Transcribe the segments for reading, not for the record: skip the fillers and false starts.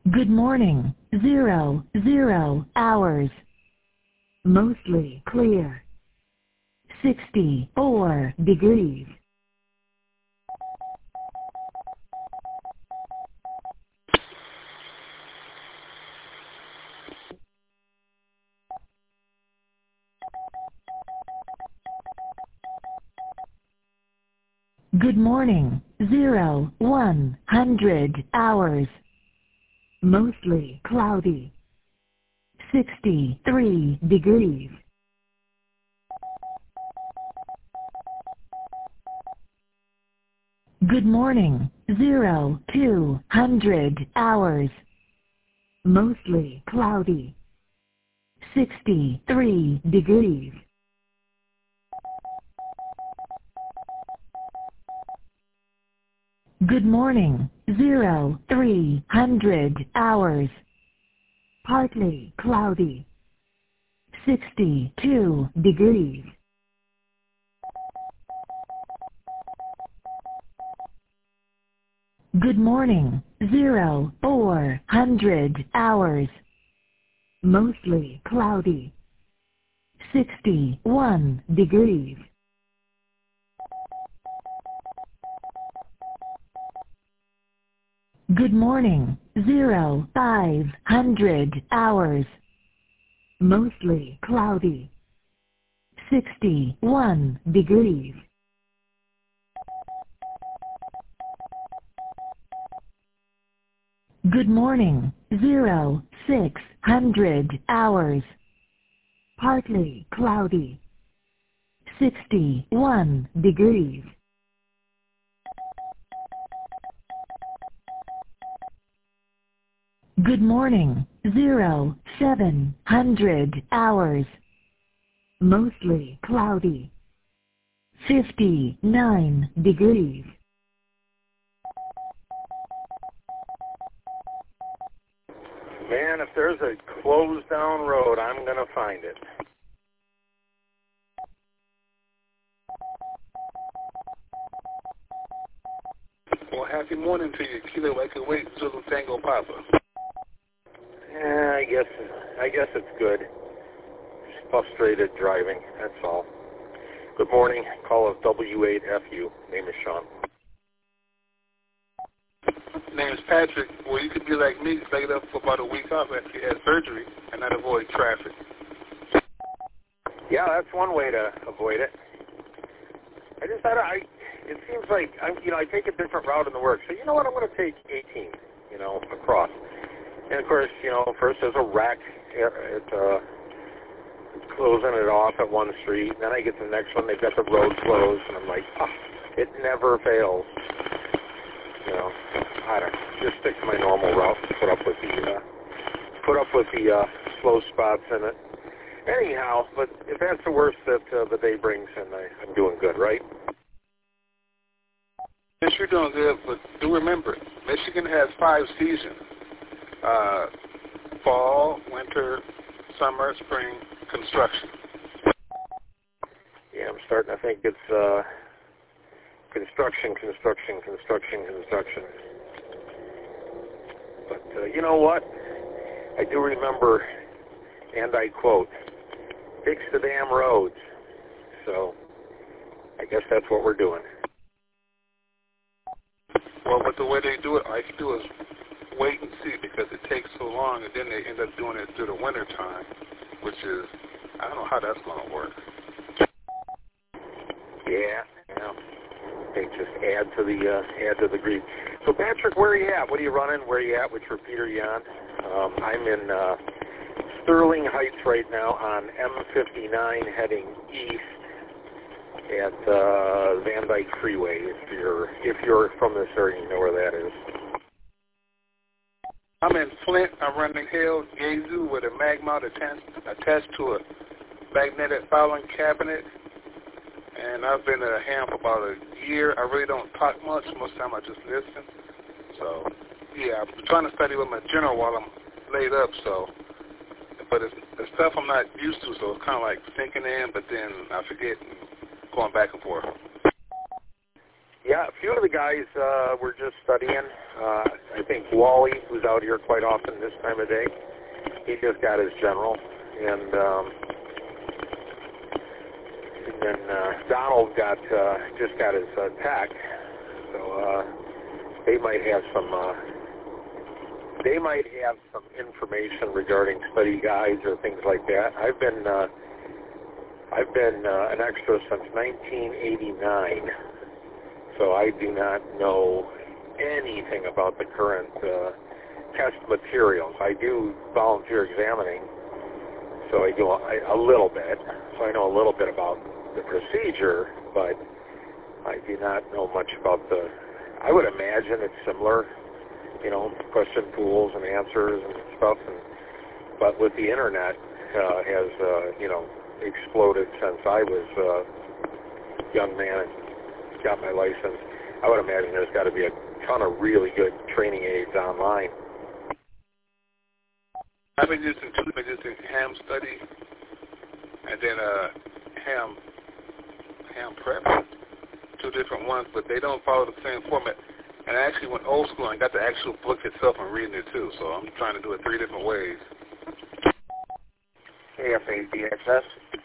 Good morning. 00 hours. Mostly clear. 64 degrees. Good morning. 100 hours. Mostly cloudy. 63 degrees. Good morning. 200 hours. Mostly cloudy. 63 degrees. Good morning. 300 hours. Partly cloudy. 62 degrees. Good morning. 400 hours. Mostly cloudy. 61 degrees. Good morning. 500 hours. Mostly cloudy. 61 degrees. Good morning. 600 hours. Partly cloudy. 61 degrees. Good morning. 700 hours. Mostly cloudy. 59 degrees. Man, if there's a closed down road, I'm going to find it. Well, happy morning to you, Kilo Echo Wait, Zulu Tango Papa. Yeah, I guess it's good. Just frustrated driving, that's all. Good morning. Call us W8FU. Name is Sean. Name is Patrick. Well, you could be like me, laid up for about a week off after you had surgery and not avoid traffic. Yeah, that's one way to avoid it. It seems like I take a different route in the work. So you know what? I'm going to take 18, across. And of course, first there's a wreck. It's closing it off at one street. And then I get to the next one. They've got the road closed, and I'm like, it never fails. I don't know. Just stick to my normal route. Put up with the slow spots in it. Anyhow, but if that's the worst that the day brings, then I'm doing good, right? Yes, you're doing good, but do remember, Michigan has 5 seasons. Fall, winter, summer, spring, construction. Yeah, I'm starting to think it's construction. But you know what? I do remember, and I quote, fix the damn roads. So I guess that's what we're doing. Well, but the way they do it, all you can do is wait and see, because it takes so long, and then they end up doing it through the winter time, which is, I don't know how that's going to work. Yeah. They just add to the grief. So Patrick, where are you at? What are you running? Where are you at? Which repeat are you on? I'm in Sterling Heights right now on M59 heading east at Van Dyke Freeway. If you're from this area, you know where that is. I'm in Flint. I'm running Hale Yazoo with a mag mount attached to a magnetic filing cabinet. And I've been at Ham for about a year. I really don't talk much. Most of the time I just listen. So, yeah, I'm trying to study with my general while I'm laid up. So, but it's stuff I'm not used to, so it's kind of like sinking in, but then I forget and going back and forth. Yeah, Yeah, a few of the guys were just studying. I think Wally, who's out here quite often this time of day, he just got his general, and then Donald just got his tech. So they might have some information regarding study guides or things like that. I've been an extra since 1989. So I do not know anything about the current test materials. I do volunteer examining, so I do a little bit. So I know a little bit about the procedure, but I do not know much about I would imagine it's similar, question pools and answers and stuff. But with the internet has, exploded since I was a young man and got my license, I would imagine there's got to be a ton of really good training aids online. I've been using Ham Study and then Ham Prep, two different ones, but they don't follow the same format. And I actually went old school and got the actual book itself and reading it too, so I'm trying to do it 3 different ways. KFABXS.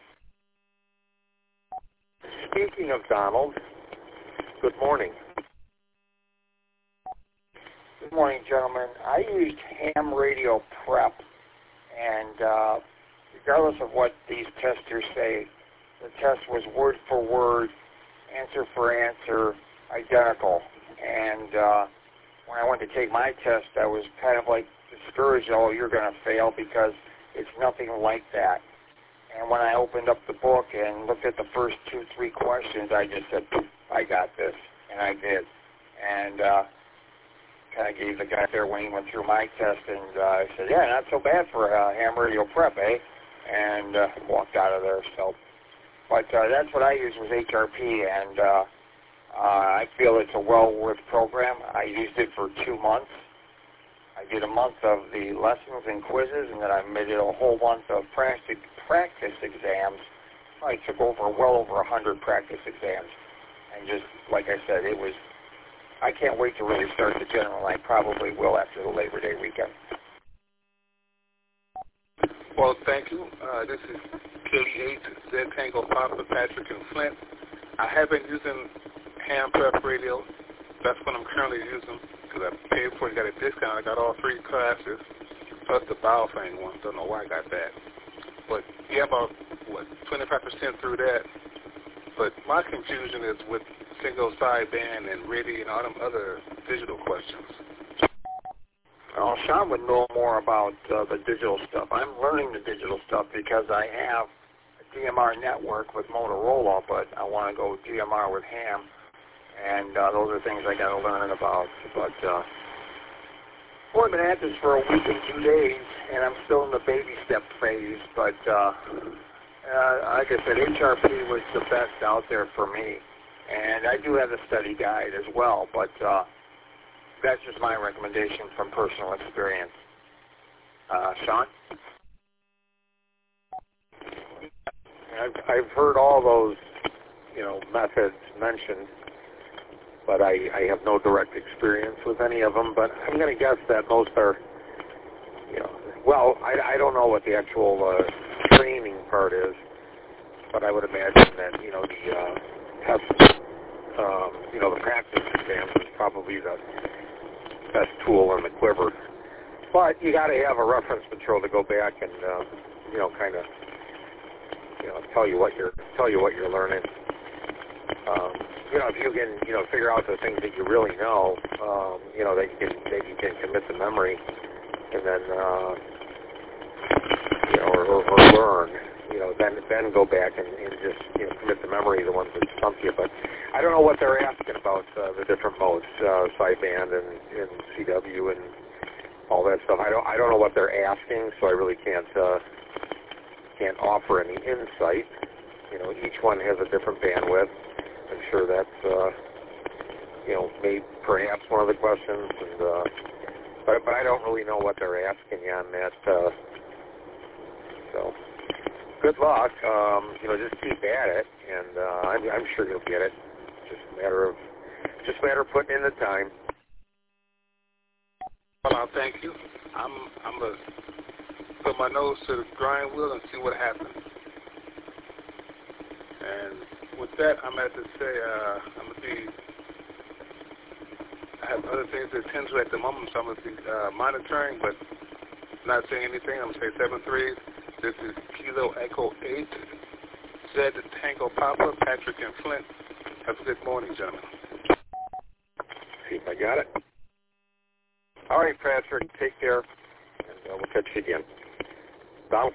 Speaking of Donald, good morning. Good morning, gentlemen. I used Ham Radio Prep, and regardless of what these testers say, the test was word for word, answer for answer, identical. And when I went to take my test, I was kind of like discouraged, oh, you're going to fail because it's nothing like that. And when I opened up the book and looked at the first 2-3 questions, I just said, I got this, and I did. And kind of gave the guy there when he went through my test, and I said, yeah, not so bad for Ham Radio Prep, eh? And walked out of there. So, but that's what I used was HRP, and I feel it's a well-worth program. I used it for 2 months. I did a month of the lessons and quizzes, and then I made it a whole month of practice exams. I took well over 100 practice exams. And just, like I said, I can't wait to really start the general. I probably will after the Labor Day weekend. Well, thank you. This is Katie 8, Z Tango Papa, Patrick, and Flint. I have been using Ham Prep Radio. That's what I'm currently using because I paid for it, got a discount. I got all 3 classes, plus the Baofeng one. Don't know why I got that. But yeah, about, 25% through that. But my confusion is with single sideband and RTTY and all them other digital questions. Well, Sean would know more about the digital stuff. I'm learning the digital stuff because I have a DMR network with Motorola, but I want to go DMR with Ham, and those are things I got to learn about. But I've been at this for a week and 2 days, and I'm still in the baby step phase. But like I said, HRP was the best out there for me, and I do have the study guide as well, but that's just my recommendation from personal experience. Sean? I've heard all those, methods mentioned, but I have no direct experience with any of them. But I'm going to guess that most are, I don't know what the actual training part is, but I would imagine that, the test, the practice exams is probably the best tool in the quiver. But you got to have a reference material to go back and, kind of, tell you what you're learning. If you can, figure out the things that you really know, that you can commit to memory, and then, or learn, then go back and just, commit to memory the ones that stump you. But I don't know what they're asking about the different modes, sideband and CW and all that stuff. I don't know what they're asking, so I really can't offer any insight. Each one has a different bandwidth. I'm sure that's maybe perhaps one of the questions, and but I don't really know what they're asking you on that. So good luck. Just keep at it, and I'm sure you'll get it. It's just a matter of just a matter of putting in the time. Well, I'll thank you. I'm going to put my nose to the grind wheel and see what happens. And with that, I'm going to say I have other things to attend to at the moment, so I'm going to be monitoring, but not saying anything. I'm going to say 7-3. This is Kilo Echo 8, Z Tango Papa, Patrick and Flint. Have a good morning, gentlemen. See if I got it. All right, Patrick, take care, and we'll catch you again. Donald?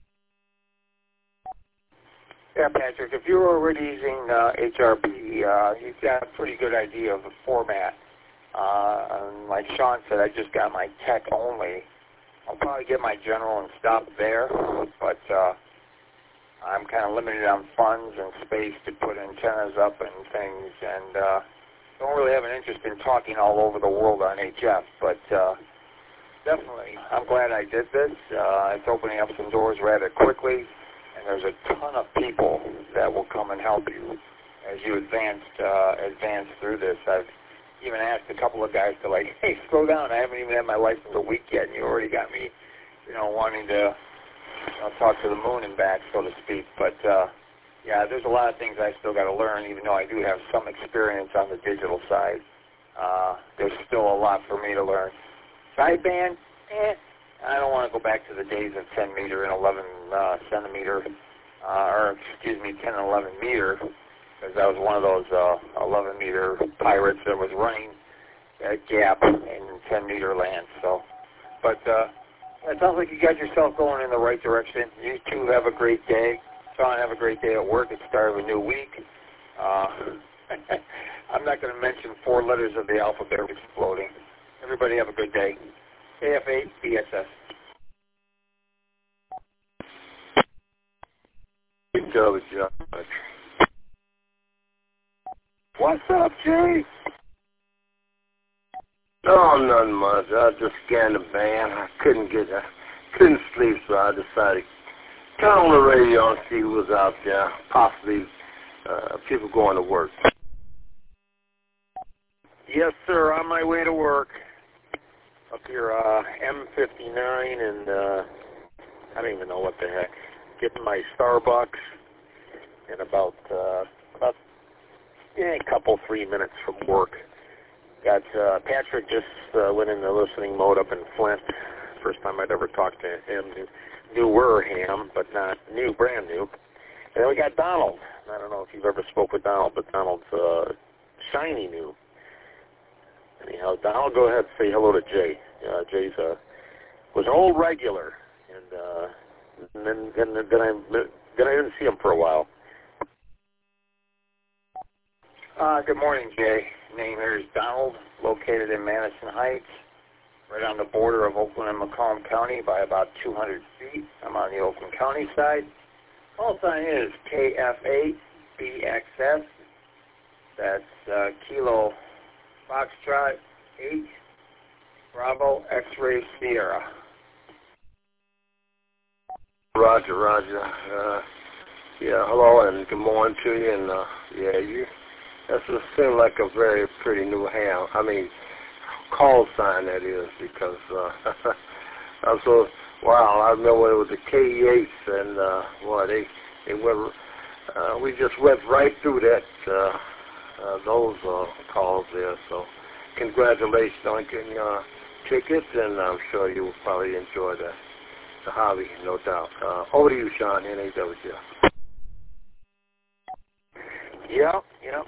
Yeah, Patrick, if you're already using HRP, you've got a pretty good idea of the format. Like Sean said, I just got my tech only. I'll probably get my general and stop there, but I'm kind of limited on funds and space to put antennas up and things, and don't really have an interest in talking all over the world on HF, but definitely I'm glad I did this. It's opening up some doors rather quickly, and there's a ton of people that will come and help you as you advance through this. I've even asked a couple of guys to, like, hey, slow down. I haven't even had my license a week yet, and you already got me, wanting to talk to the moon and back, so to speak. But, yeah, there's a lot of things I still got to learn, even though I do have some experience on the digital side. There's still a lot for me to learn. Sideband, I don't want to go back to the days of 10 meter and 11 centimeter, 10 and 11 meter, because I was one of those 11-meter pirates that was running that gap in 10-meter land. So, but it sounds like you got yourself going in the right direction. You two have a great day. Sean, have a great day at work. It's the start of a new week. I'm not going to mention 4 letters of the alphabet exploding. Everybody have a good day. AF8 BSS. What's up, Jay? No, nothing much. I just scanned the band. I couldn't sleep, so I decided to turn on the radio and see who was out there, possibly people going to work. Yes, sir, on my way to work. Up here, M59, and I don't even know what the heck. Getting my Starbucks in about a couple, 3 minutes from work. Got Patrick just went into listening mode up in Flint. First time I'd ever talked to him. Newer ham, but not new, brand new. And then we got Donald. I don't know if you've ever spoke with Donald, but Donald's shiny new. Anyhow, Donald, go ahead and say hello to Jay. Jay's was an old regular, and then I didn't see him for a while. Good morning, Jay. Name here is Donald, located in Madison Heights, right on the border of Oakland and Macomb County by about 200 feet. I'm on the Oakland County side. Call sign is KF8BXS. That's Kilo Foxtrot 8 Bravo X-Ray Sierra. Roger. Yeah, hello and good morning to you. And that seems like a very pretty new ham. I mean, call sign that is, because I was wow. I remember it was the KE8s, and they went. We just went right through that. Those calls there. So congratulations on getting tickets, and I'm sure you will probably enjoy the hobby, no doubt. Over to you, Sean, NAWJ. Yeah.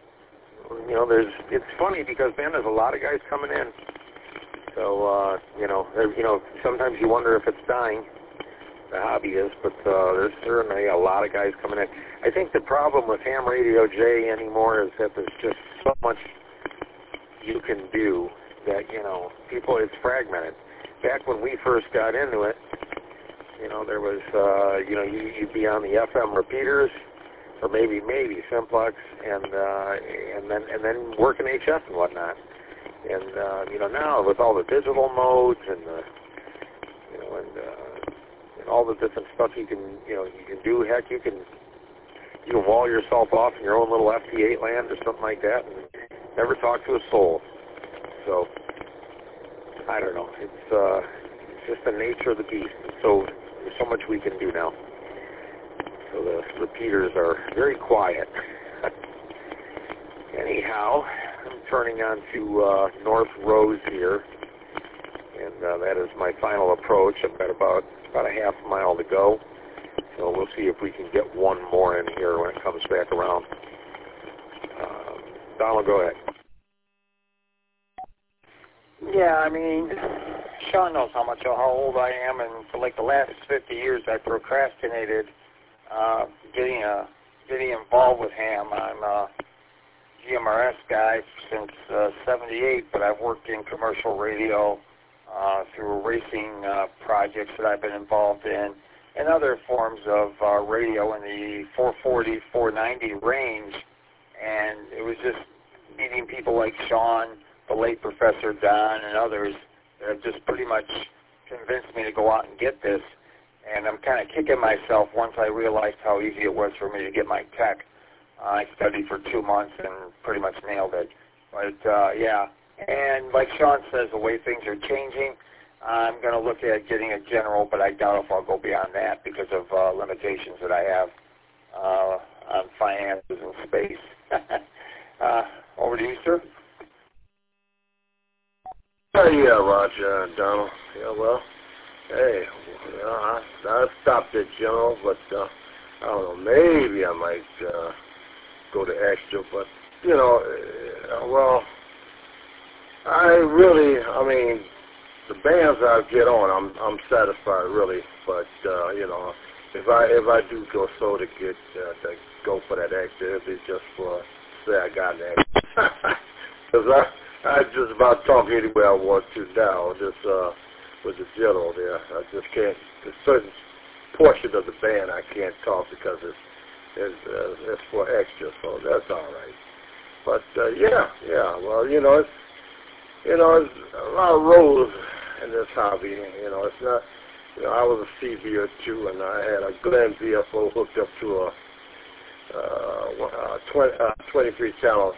It's funny because, man, there's a lot of guys coming in. So, sometimes you wonder if it's dying, the hobby is, but there's certainly a lot of guys coming in. I think the problem with ham radio, Jay, anymore is that there's just so much you can do that, it's fragmented. Back when we first got into it, there was, you'd be on the FM repeaters, or maybe simplex, and then working HF and whatnot. And now with all the digital modes and and all the different stuff you can do, heck, you can wall yourself off in your own little FT8 land or something like that, and never talked to a soul. So, I don't know. It's just the nature of the beast. So there's so much we can do now. So the repeaters are very quiet. Anyhow, I'm turning on to North Rose here, and that is my final approach. I've got about a half mile to go, so we'll see if we can get one more in here when it comes back around. Donald, go ahead. Yeah, I mean, Sean knows how old I am, and for like the last 50 years I procrastinated getting involved with ham. I'm a GMRS guy since '78, but I've worked in commercial radio through racing projects that I've been involved in, and other forms of radio in the 440, 490 range. And it was just meeting people like Sean, the late Professor Don, and others that have just pretty much convinced me to go out and get this. And I'm kind of kicking myself once I realized how easy it was for me to get my tech. I studied for 2 months and pretty much nailed it. But, yeah. And like Sean says, the way things are changing, I'm going to look at getting a general, but I doubt if I'll go beyond that because of limitations that I have on finances and space. Over to you, sir. Yeah, Roger, Donald. Yeah, well, hey, you know, I stopped at general, but I don't know, maybe I might go to extra, but, you know, well, I mean, the bands I get on, I'm satisfied, really, but, you know, if I do go to go for that extra, it'll be just for, say I got an extra. Because I just about talk anywhere I want to now, just with the general there. I just can't, a certain portion of the band I can't talk because it's for extra, so that's all right. But, yeah, well, you know, it's a lot of roles in this hobby, you know, it's not, you know, I was a CVer too, and I had a Glenn VFO hooked up to a 23 channel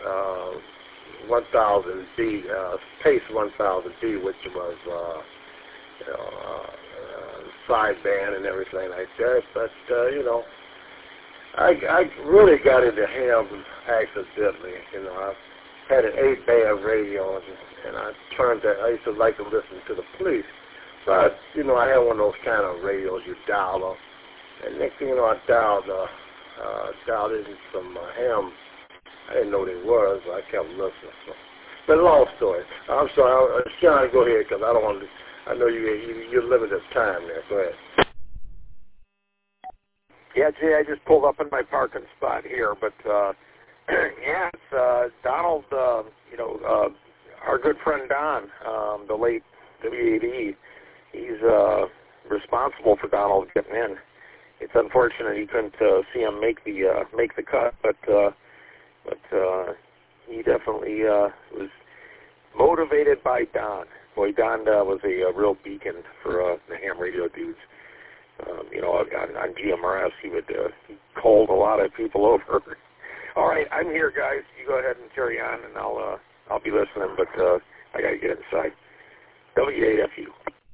1000D, Pace 1000D, which was, you know, sideband and everything like that. But, you know, I really got into ham accidentally. You know, I had an 8-band radio, and I used to like to listen to the Police. But, you know, I had one of those kind of radios you dial up. And next thing you know, I dialed in some ham. I didn't know what it was, but I kept listening. So. But long story. I'm sorry. I was trying to go ahead because I don't want to. I know you're limited time there. Go ahead. Yeah, Jay, I just pulled up in my parking spot here, but yeah, it's Donald. You know, our good friend Don, the late WAD. He's responsible for Donald getting in. It's unfortunate he couldn't see him make the cut, but he definitely was motivated by Don. Boy, Don was a real beacon for the ham radio dudes. You know, on GMRS, he called a lot of people over. All right, I'm here, guys. You go ahead and carry on, and I'll be listening, but I got to get inside. WAFU.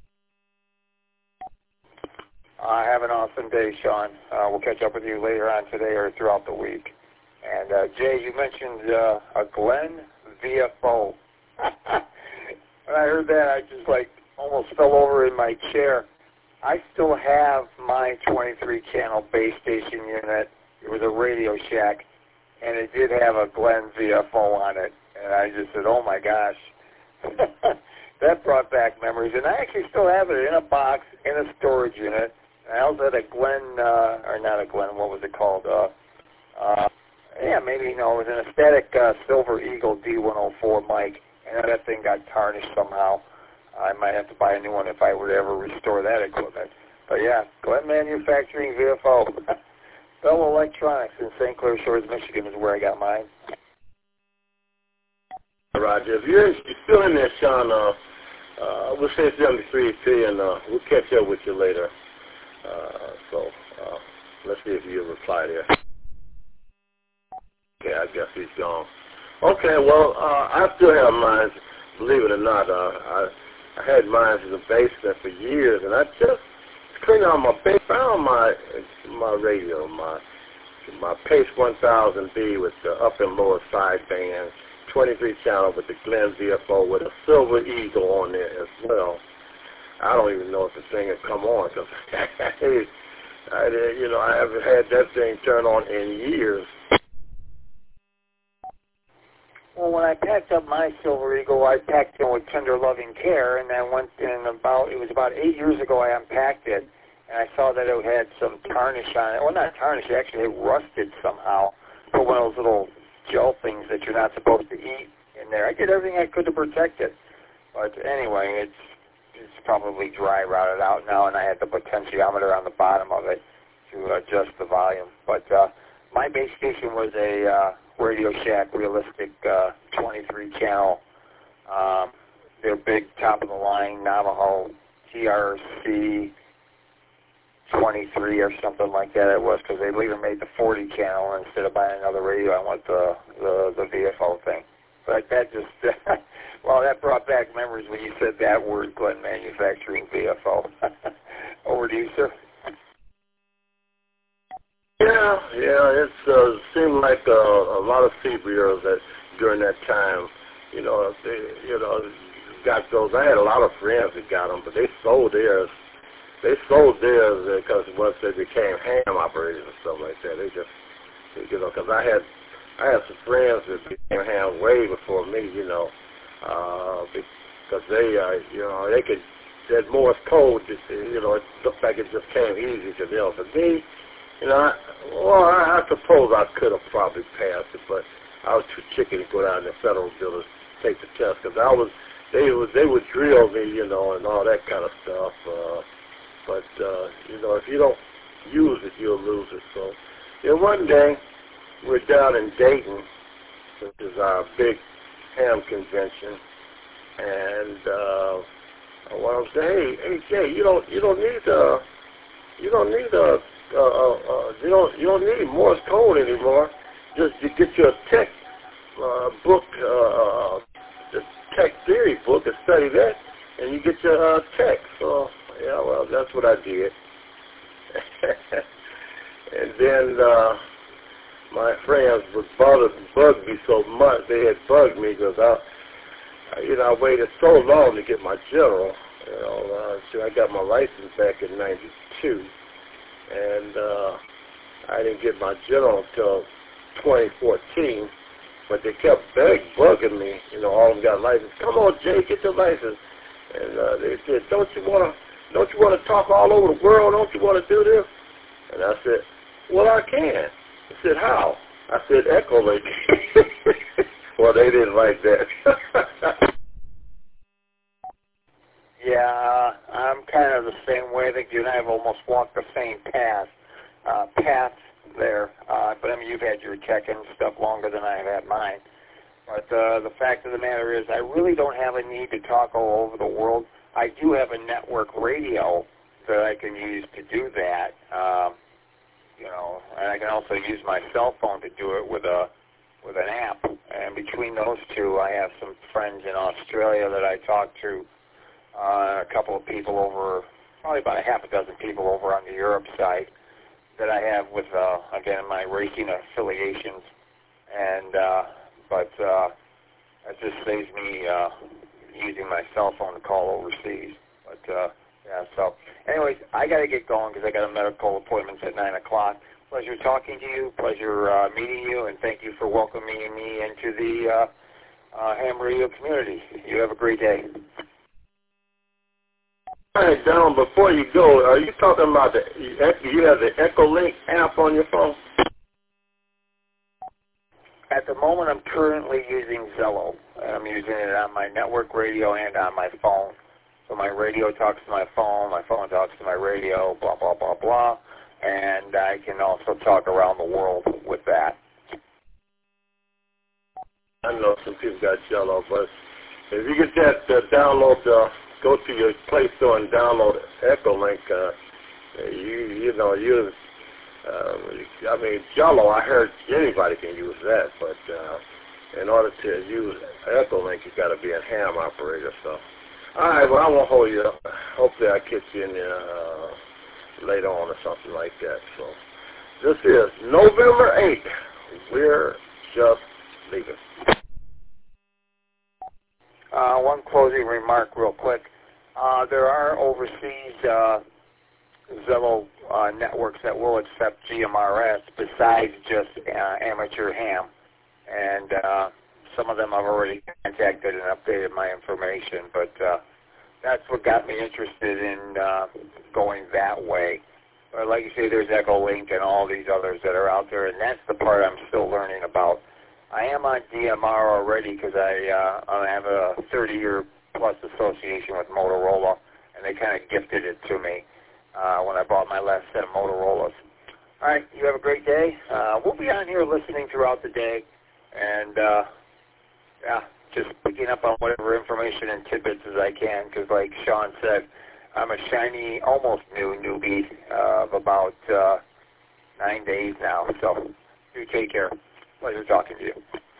Have an awesome day, Sean. We'll catch up with you later on today or throughout the week. And, Jay, you mentioned a Glenn VFO. When I heard that, I just, almost fell over in my chair. I still have my 23-channel base station unit. It was a Radio Shack, and it did have a Glenn VFO on it. And I just said, oh, my gosh. That brought back memories. And I actually still have it in a box in a storage unit. I also had a Glenn, or not a Glenn, what was it called? It was an Aesthetic Silver Eagle D104 mic, and that thing got tarnished somehow. I might have to buy a new one if I were to ever restore that equipment. But yeah, Glenn Manufacturing VFO. Bell Electronics in St. Clair Shores, Michigan is where I got mine. Roger, if you're still in there, Sean, we'll say 73P, and we'll catch up with you later. So let's see if you reply there. Okay, I guess he's gone. Okay, well, I still have mine, believe it or not. I had mine in the basement for years, and I just cleaned out my base, found my radio, my Pace 1000B with the up and lower sideband, 23 channel with the Glenn VFO with a Silver Eagle on there as well. I don't even know if the thing had come on because I haven't had that thing turn on in years. Well, when I packed up my Silver Eagle, I packed it with tender loving care, and then it was about 8 years ago I unpacked it, and I saw that it had some tarnish on it. Well, not tarnish, actually it rusted somehow. Put one of those little gel things that you're not supposed to eat in there. I did everything I could to protect it. But anyway, it's probably dry rotted out now, and I had the potentiometer on the bottom of it to adjust the volume. But my base station was a Radio Shack Realistic 23 channel. Their big top of the line Navajo TRC 23 or something like that it was, because they later made the 40 channel, and instead of buying another radio I went the VFO thing. But that just well, that brought back memories when you said that word, Glenn Manufacturing VFO. Over to you, sir. Yeah, it seemed like a lot of CBRs that during that time, got those. I had a lot of friends that got them, but they sold theirs. They sold theirs because once they became ham operators and stuff like that, they just, because I had some friends that became ham way before me, because they could, that Morse code, it looked like it just came easy to them. For me, I suppose I could have probably passed it, but I was too chicken to go down to the federal building to take the test, because they would drill me, and all that kind of stuff. But if you don't use it, you'll lose it. So, one day we're down in Dayton, which is our big ham convention, and one of them said, "Hey, Jay, you don't need Morse code anymore. Just you get your tech book, the tech theory book, and study that, and you get your tech." So, yeah, well, that's what I did. And then my friends would bug me so much. They had bugged me because I waited so long to get my general. I got my license back in '92. And I didn't get my general until 2014, but they kept bugging me. All of them got license. Come on, Jay, get your license. And they said, don't you want to talk all over the world? Don't you want to do this? And I said, well, I can. They said, how? I said, Echolink. Well, they didn't like that. Yeah, I'm kind of the same way. I think you and I have almost walked the same paths there. But I mean, you've had your tech and stuff longer than I have had mine. But the fact of the matter is, I really don't have a need to talk all over the world. I do have a network radio that I can use to do that. And I can also use my cell phone to do it with an app. And between those two, I have some friends in Australia that I talk to. A couple of people over, probably about a half a dozen people over on the Europe side that I have with, again, my racing affiliations. And, but it just saves me using my cell phone to call overseas. But, yeah, so anyways, I got to get going because I got a medical appointment at 9 o'clock. Pleasure talking to you. Pleasure meeting you. And thank you for welcoming me into the ham radio community. You have a great day. All right, Donald, before you go, are you talking about you have the Echolink app on your phone? At the moment, I'm currently using Zello. I'm using it on my network radio and on my phone. So my radio talks to my phone talks to my radio, blah, blah, blah, blah. And I can also talk around the world with that. I know some people got Zello, but if you get that download, go to your Play Store and download Echolink. I mean, Jello, I heard anybody can use that, but in order to use Echolink, you got to be a ham operator. So, all right, well, I won't hold you up. Hopefully I catch you in there later on or something like that. So, this is November 8th. We're just leaving. One closing remark real quick. There are overseas Zello networks that will accept GMRS besides just amateur ham. And some of them I've already contacted and updated my information. But that's what got me interested in going that way. But like you say, there's Echolink and all these others that are out there, and that's the part I'm still learning about. I am on DMR already because I have a 30-year plus association with Motorola, and they kind of gifted it to me when I bought my last set of Motorola's. All right, you have a great day. We'll be on here listening throughout the day, and just picking up on whatever information and tidbits as I can, because like Sean said, I'm a shiny, almost new newbie of about 9 days now. So you take care. Pleasure talking to you.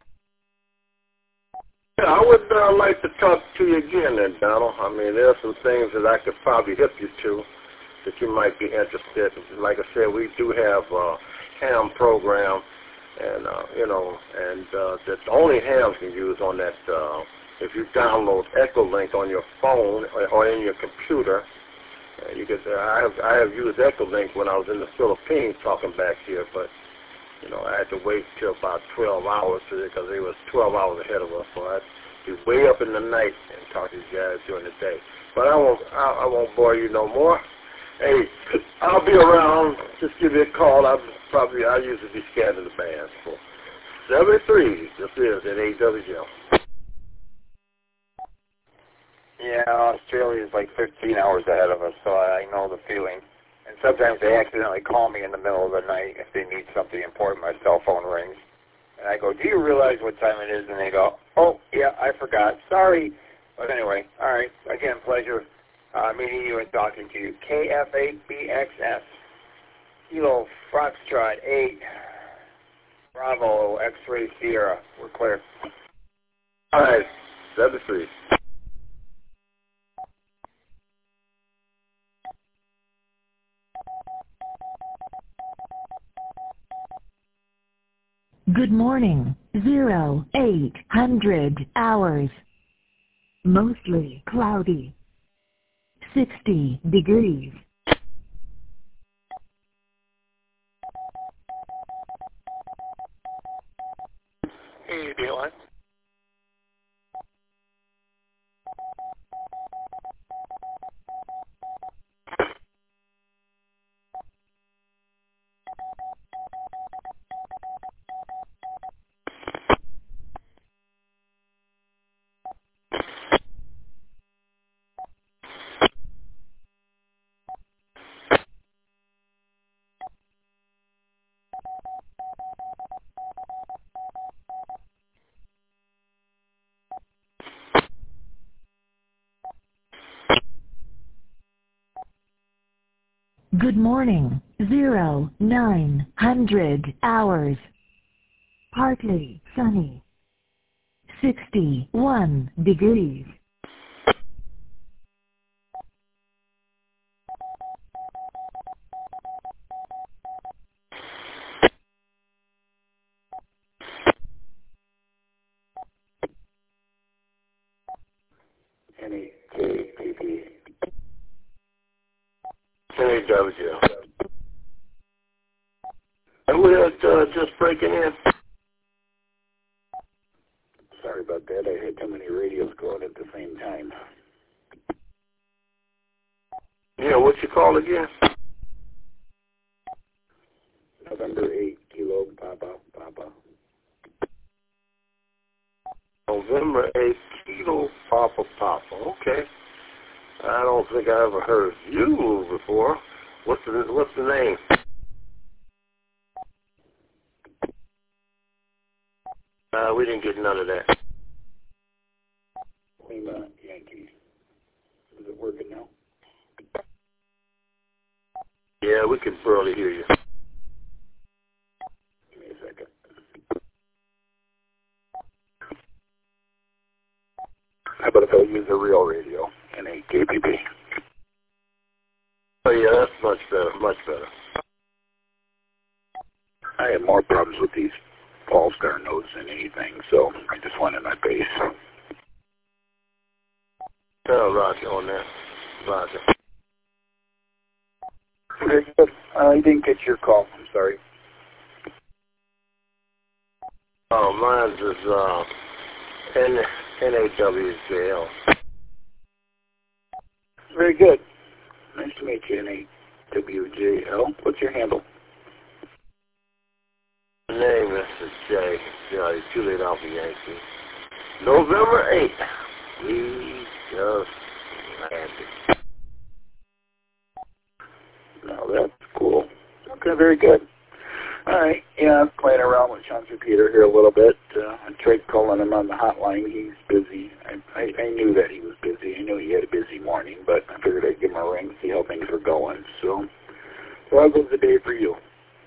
Yeah, I would like to talk to you again then, Donald. I mean, there are some things that I could probably hip you to that you might be interested in. Like I said, we do have a ham program, and, that only hams can use on that. If you download Echolink on your phone or in your computer, you can say, I have used Echolink when I was in the Philippines talking back here, but I had to wait till about 12 hours because they was 12 hours ahead of us. So I'd be way up in the night and talk to these guys during the day. But I won't bore you no more. Hey, I'll be around. Just give me a call. I'll usually be scanning the bands for 73. This is at AWL. Yeah, Australia is like 13 hours ahead of us, so I know the feeling. And sometimes they accidentally call me in the middle of the night if they need something important. My cell phone rings. And I go, do you realize what time it is? And they go, oh, yeah, I forgot. Sorry. But anyway, all right. Again, pleasure meeting you and talking to you. KF8BXS, Kilo Foxtrot 8, Bravo, X-Ray Sierra. We're clear. All right, 73. Good morning. 0800 hours. Mostly cloudy. 60 degrees. Hey, Dayline. Good morning. 0900 hours. Partly sunny. 61 degrees. NAJPP. NAW. And we're just breaking in. Sorry about that. I had too many radios going at the same time. Yeah, what you call again? November 8, Kilo Papa Papa. November 8th, Kilo Papa Papa. Okay. I don't think I ever heard you before. What's the name? We didn't get none of that. Lima Yankee. Is it working now? Yeah, we can barely hear you. Give me a second. Oh, yeah, that's much better, much better. I have more problems with these Polestar notes than anything, so I just wanted my base. Tell Roger on that. Roger. Very good. I didn't get your call. I'm sorry. Oh, mine is NAWJL. Very good. Nice to meet you, NAWJL. What's your handle? My name is J. Juliet Alpha Yankee. November 8th. We just landed. No, that's cool. Okay, very good. All right, yeah, I'm playing around with Sean Peter here a little bit. I tried calling him on the hotline. He's busy. I knew that he was busy. I knew he had a busy morning, but I figured I'd give him a ring, see how things were going. So how goes the day for you?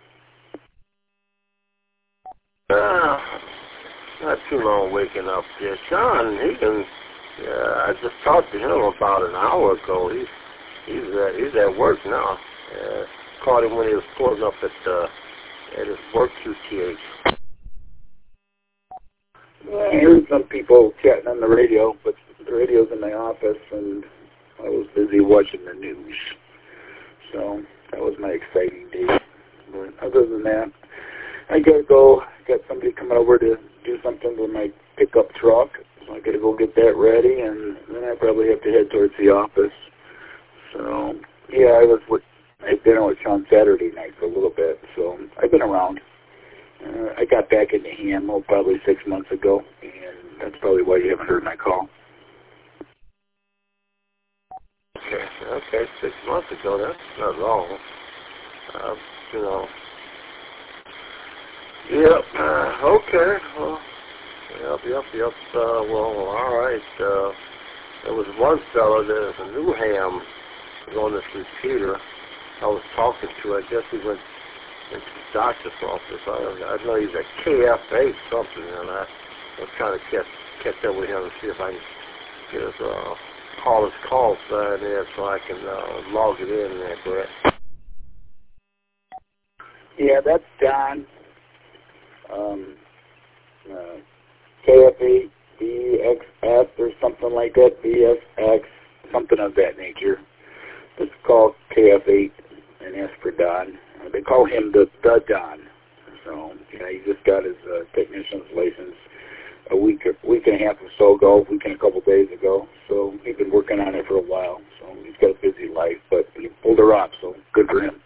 Not too long waking up there. Sean, I just talked to him about an hour ago. He's at work now. Caught him when he was pulling up at his work QTH. Well, I heard some people chatting on the radio, but the radio's in my office, and I was busy watching the news. So that was my exciting day. But other than that, I gotta go. Got somebody coming over to do something with my pickup truck, so I gotta go get that ready, and then I probably have to head towards the office. So yeah, I've been with Sean Saturday night for a little bit, so I've been around. I got back into ham probably 6 months ago, and that's probably why you haven't heard my call. Okay, 6 months ago. That's not long. Yep. Okay. Well, yep. Well, all right. There was one fellow. There's a new ham on this repeater. I was talking to. I guess he went into the doctor's office. I know he's at KF8 something, and I was trying to catch up with him and see if I can get his call sign there so I can log it in there, correct? Yeah, that's Don. KF8 BXS or something like that. BSX, something of that nature. It's called KF8 and ask for Don. They call him the Don. So yeah, he just got his technician's license a week and a half or so ago, week and a couple days ago. So he's been working on it for a while. So he's got a busy life, but he pulled her off. So good for him.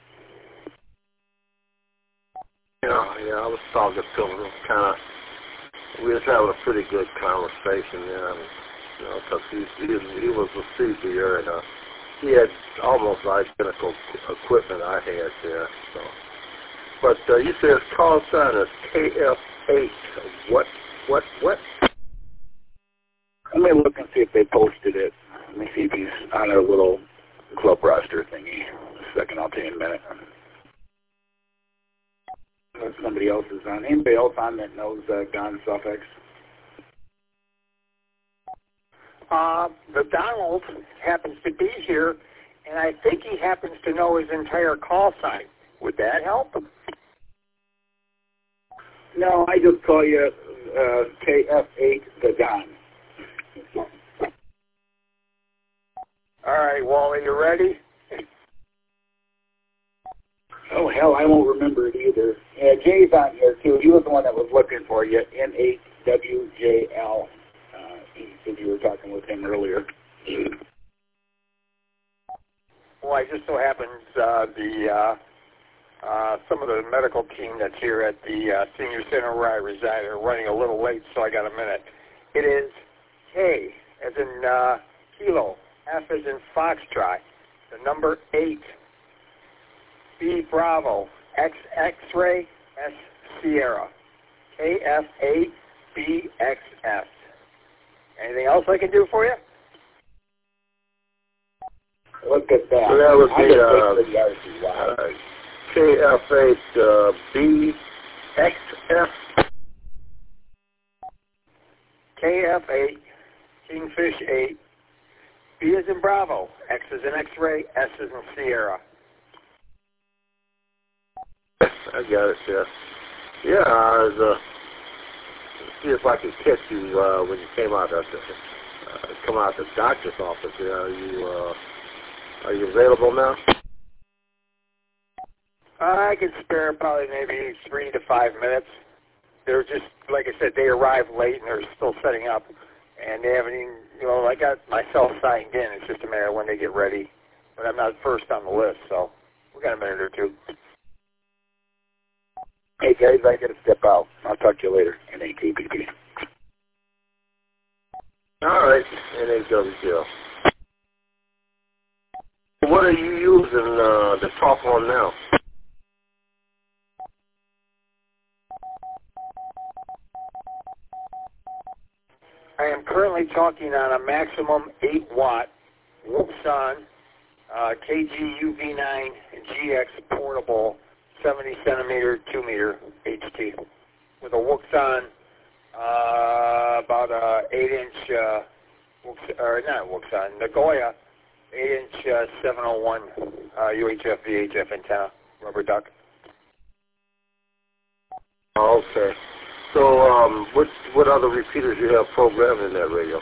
Yeah, I was talking to him. We was having a pretty good conversation there, because he was a CBR, and he had almost identical equipment I had there. So, but you said his call sign is KF8. What? Let me look and see if they posted it. Let me see if he's on a little club roster thingy. A second, I'll tell you in a minute. If somebody else is on. Anybody else on that knows Don Suffolk? The Donald happens to be here, and I think he happens to know his entire call sign. Would that help? No, I just call you KF8 the Don. All right, Wally, you ready? Oh, hell, I won't remember it either. Yeah, Jay's on here, too. He was the one that was looking for you, NAWJL. He said you were talking with him earlier. Well, I just so happens some of the medical team that's here at the senior center where I reside are running a little late, so I got a minute. It is K, as in kilo, F as in foxtrot, the number 8, B Bravo, X X-ray, S Sierra, KF8 BXS. Anything else I can do for you? Look at that. So that would be KF8 BXF. KF8, Kingfish 8, B is in Bravo, X is in X-ray, S is in Sierra. I got it, yeah. Yeah, I was, see if I could catch you when you came out of the doctor's office. Are you available now? I can spare probably maybe 3 to 5 minutes. They're just, like I said, they arrived late and they're still setting up. And they haven't even, I got myself signed in. It's just a matter of when they get ready. But I'm not first on the list, so we got a minute or two. Hey, guys, I got to step out. I'll talk to you later. NATPP. All right, NAWGL. What are you using to talk on now? I am currently talking on a maximum 8-watt Wuxon KG-UV9 GX portable 70 centimeter 2 meter HT with a Wuxon about a 8-inch Nagoya 8-inch 701 UHF VHF antenna rubber duck. Okay. So, what other repeaters do you have programmed in that radio?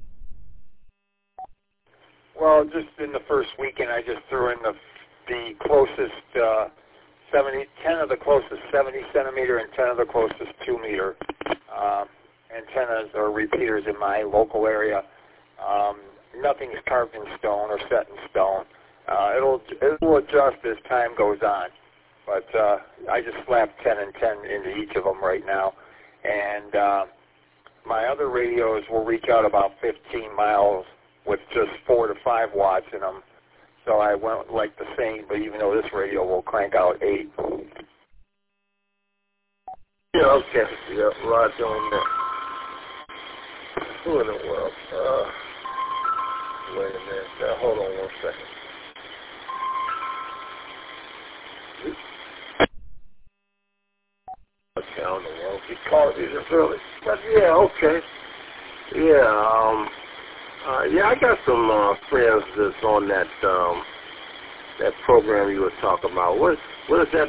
Well, just in the first weekend, I just threw in the closest 10 of the closest 70 centimeter and 10 of the closest 2 meter antennas or repeaters in my local area. Nothing's carved in stone or set in stone. It will adjust as time goes on. But I just slapped 10 and 10 into each of them right now. And my other radios will reach out about 15 miles with just 4 to 5 watts in them. So I went like the same, but even though this radio will crank out 8. Yeah, okay. Yeah, right on that. Who in the world? Wait a minute. Hold on one second. Okay, I don't know why he called me this early. But yeah, okay. Yeah, yeah, I got some friends that's on that that program you were talking about. What is that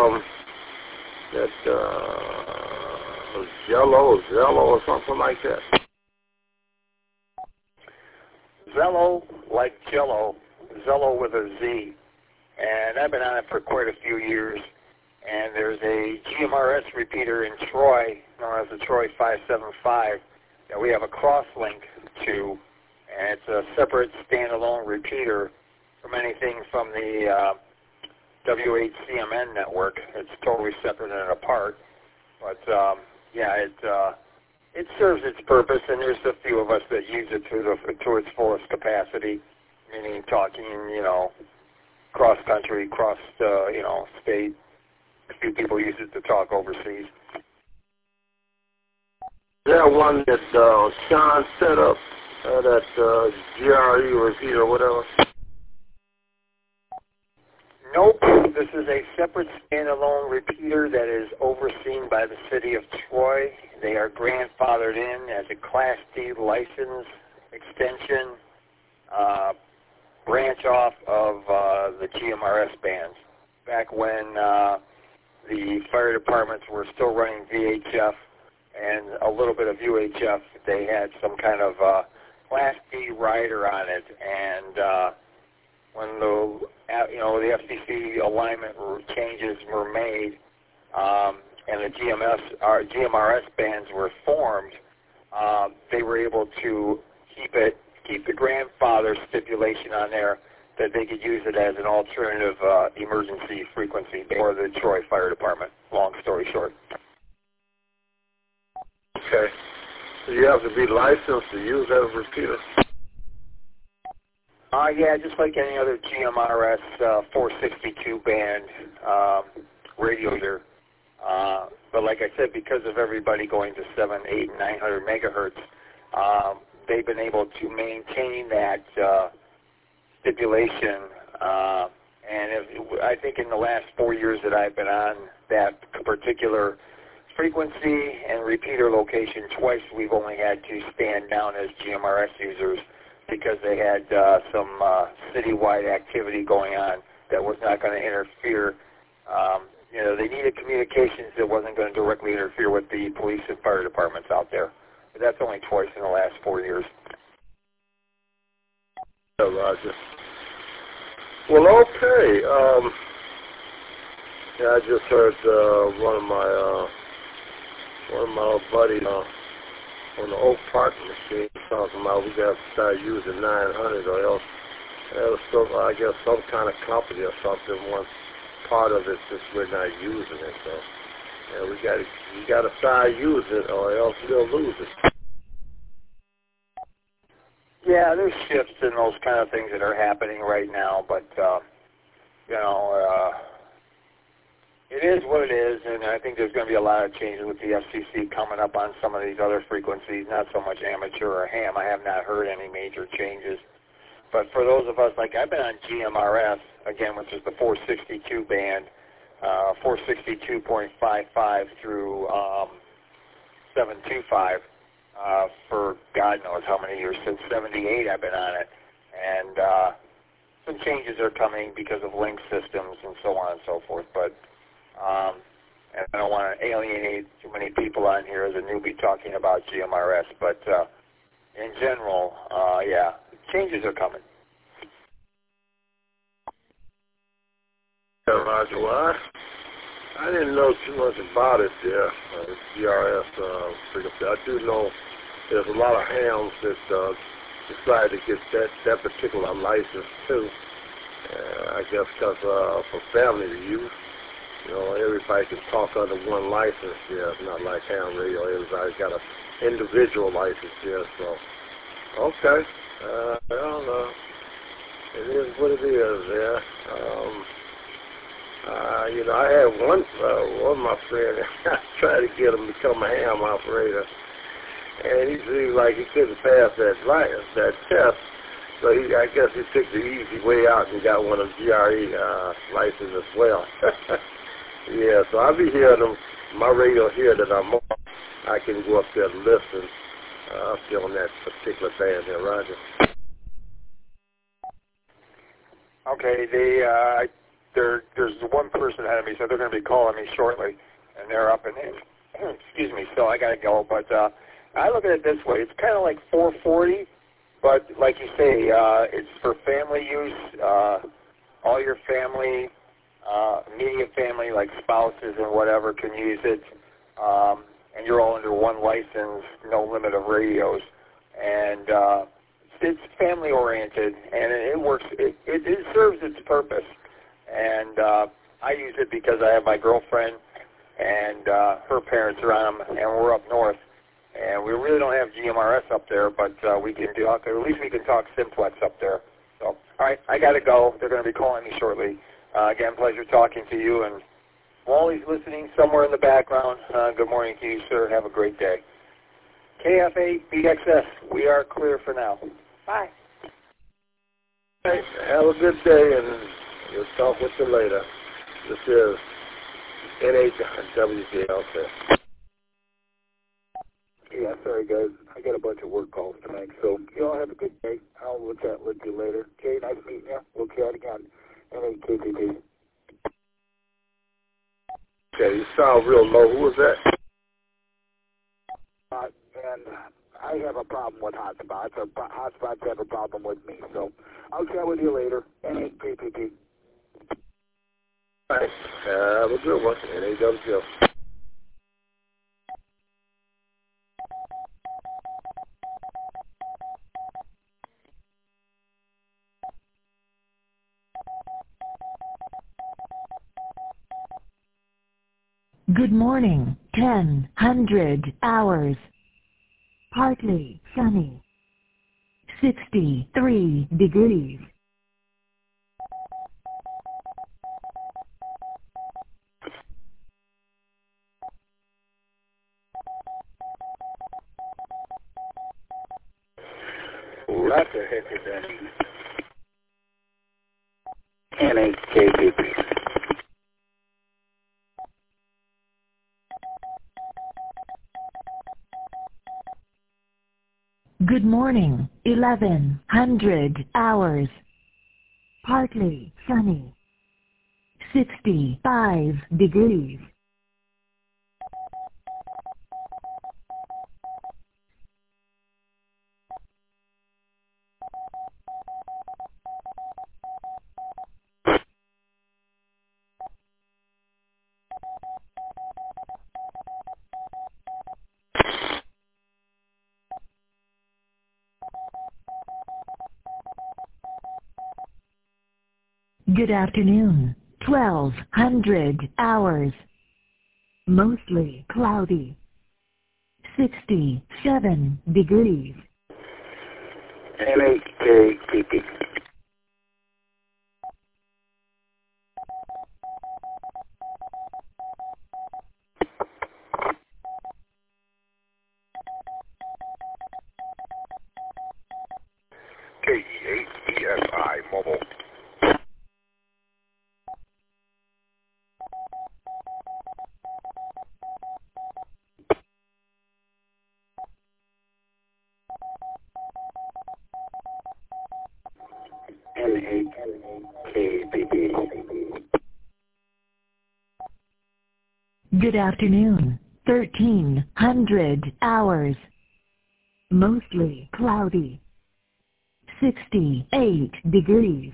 Zello or something like that? Zello, like Jello, Zello with a Z. And I've been on it for quite a few years. And there's a GMRS repeater in Troy, known as the Troy 575, that we have a cross-link to. And it's a separate standalone repeater from anything from the W8CMN network. It's totally separate and apart. But, yeah, it serves its purpose, and there's a few of us that use it to its fullest capacity, meaning talking, cross-country, state. A few people use it to talk overseas. Is that one that Sean set up, that GRE repeater or whatever? Nope. This is a separate standalone repeater that is overseen by the city of Troy. They are grandfathered in as a Class D license extension branch off of the GMRS bands. Back when the fire departments were still running VHF and a little bit of UHF, they had some kind of Class D rider on it, and when the FCC alignment changes were made, and the GMRS bands were formed, they were able to keep the grandfather stipulation on there that they could use it as an alternative emergency frequency for the Troy Fire Department, long story short. Okay. So you have to be licensed to use that repeater? Yeah, just like any other GMRS 462 band radio here. But like I said, because of everybody going to 7, 8, and 900 megahertz, they've been able to maintain that stipulation. And I think in the last 4 years that I've been on that particular frequency and repeater location twice, we've only had to stand down as GMRS users because they had some citywide activity going on that was not going to interfere. They needed communications that wasn't going to directly interfere with the police and fire departments out there. But that's only twice in the last 4 years. Yeah, Roger. Well, okay. I just heard one of my buddies on the Oak Park machine talking about we got to start using 900 or else I guess some kind of company or something wants part of it since we're not using it. So we got to start using it or else we'll lose it. Yeah, there's shifts in those kind of things that are happening right now, but it is what it is, and I think there's going to be a lot of changes with the FCC coming up on some of these other frequencies, not so much amateur or ham. I have not heard any major changes. But for those of us, like I've been on GMRS, again, which is the 462 band, 462.55 through 725 for God knows how many years. Since 78 I've been on it. And some changes are coming because of link systems and so on and so forth. But and I don't want to alienate too many people on here as a newbie talking about GMRS. But in general, yeah, changes are coming. Yeah, Roger. Well, I didn't know too much about it there, GRS frequency. I do know there's a lot of hams that decide to get that particular license too. I guess because for family to use, everybody can talk under one license. Yeah, it's not like ham radio. Everybody's got an individual license here. So, okay. Well, it is what it is. Yeah. I had one of my friends. I tried to get him to become a ham operator, and he seemed like he couldn't pass that test. So I guess he took the easy way out and got one of the GRE license as well. Yeah, so I'll be hearing them. My radio here that I'm on, I can go up there and listen. I'll be on that particular band there, Roger. Okay, there's one person ahead of me, so they're going to be calling me shortly, and they're up in excuse me, so I got to go. But I look at it this way. It's kind of like 440, but like you say, it's for family use. All your family, immediate family, like spouses and whatever, can use it. And you're all under one license, no limit of radios. And it's family-oriented, and it works. It serves its purpose. And I use it because I have my girlfriend and her parents are on them, and we're up north. And we really don't have GMRS up there, but we can talk, or at least we can talk Simplex up there. So, all right, I got to go. They're going to be calling me shortly. Again, pleasure talking to you. And Wally's listening somewhere in the background. Good morning to you, sir. Have a great day. KF8 BXS, we are clear for now. Bye. Hey, have a good day, and we'll talk with you later. This is NHWJLC. Yeah, sorry guys. I got a bunch of work calls to make, so you all have a good day. I'll chat with you later. Okay, nice meeting you. We'll chat again. NHKPP. Okay, you sound real low. Who was that? And I have a problem with hotspots. Or hotspots have a problem with me, so I'll chat with you later. NHKPP. All right. Have a good one. NHWJLC. Good morning, 1000 hours. Partly sunny. 63 degrees. That's a heck of that. NHKPP. Good morning, 1100 hours. Partly sunny. 65 degrees. Good afternoon. 1200 hours. Mostly cloudy. 67 degrees. MHKPP. KE8ESI Mobile. MHKPP. Good afternoon. 1300 hours. Mostly cloudy. 68 degrees.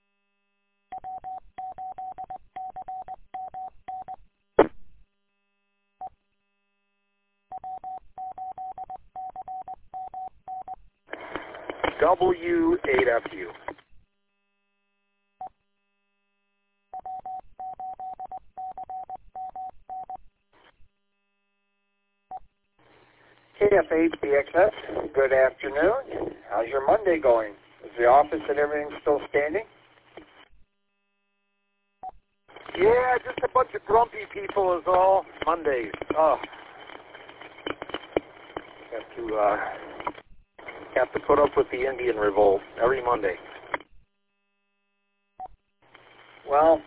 W8FU. KF8BXS, good afternoon. How's your Monday going? Is the office and everything still standing? Yeah, just a bunch of grumpy people is all. Mondays. Oh. Have to put up with the Indian revolt every Monday. Well,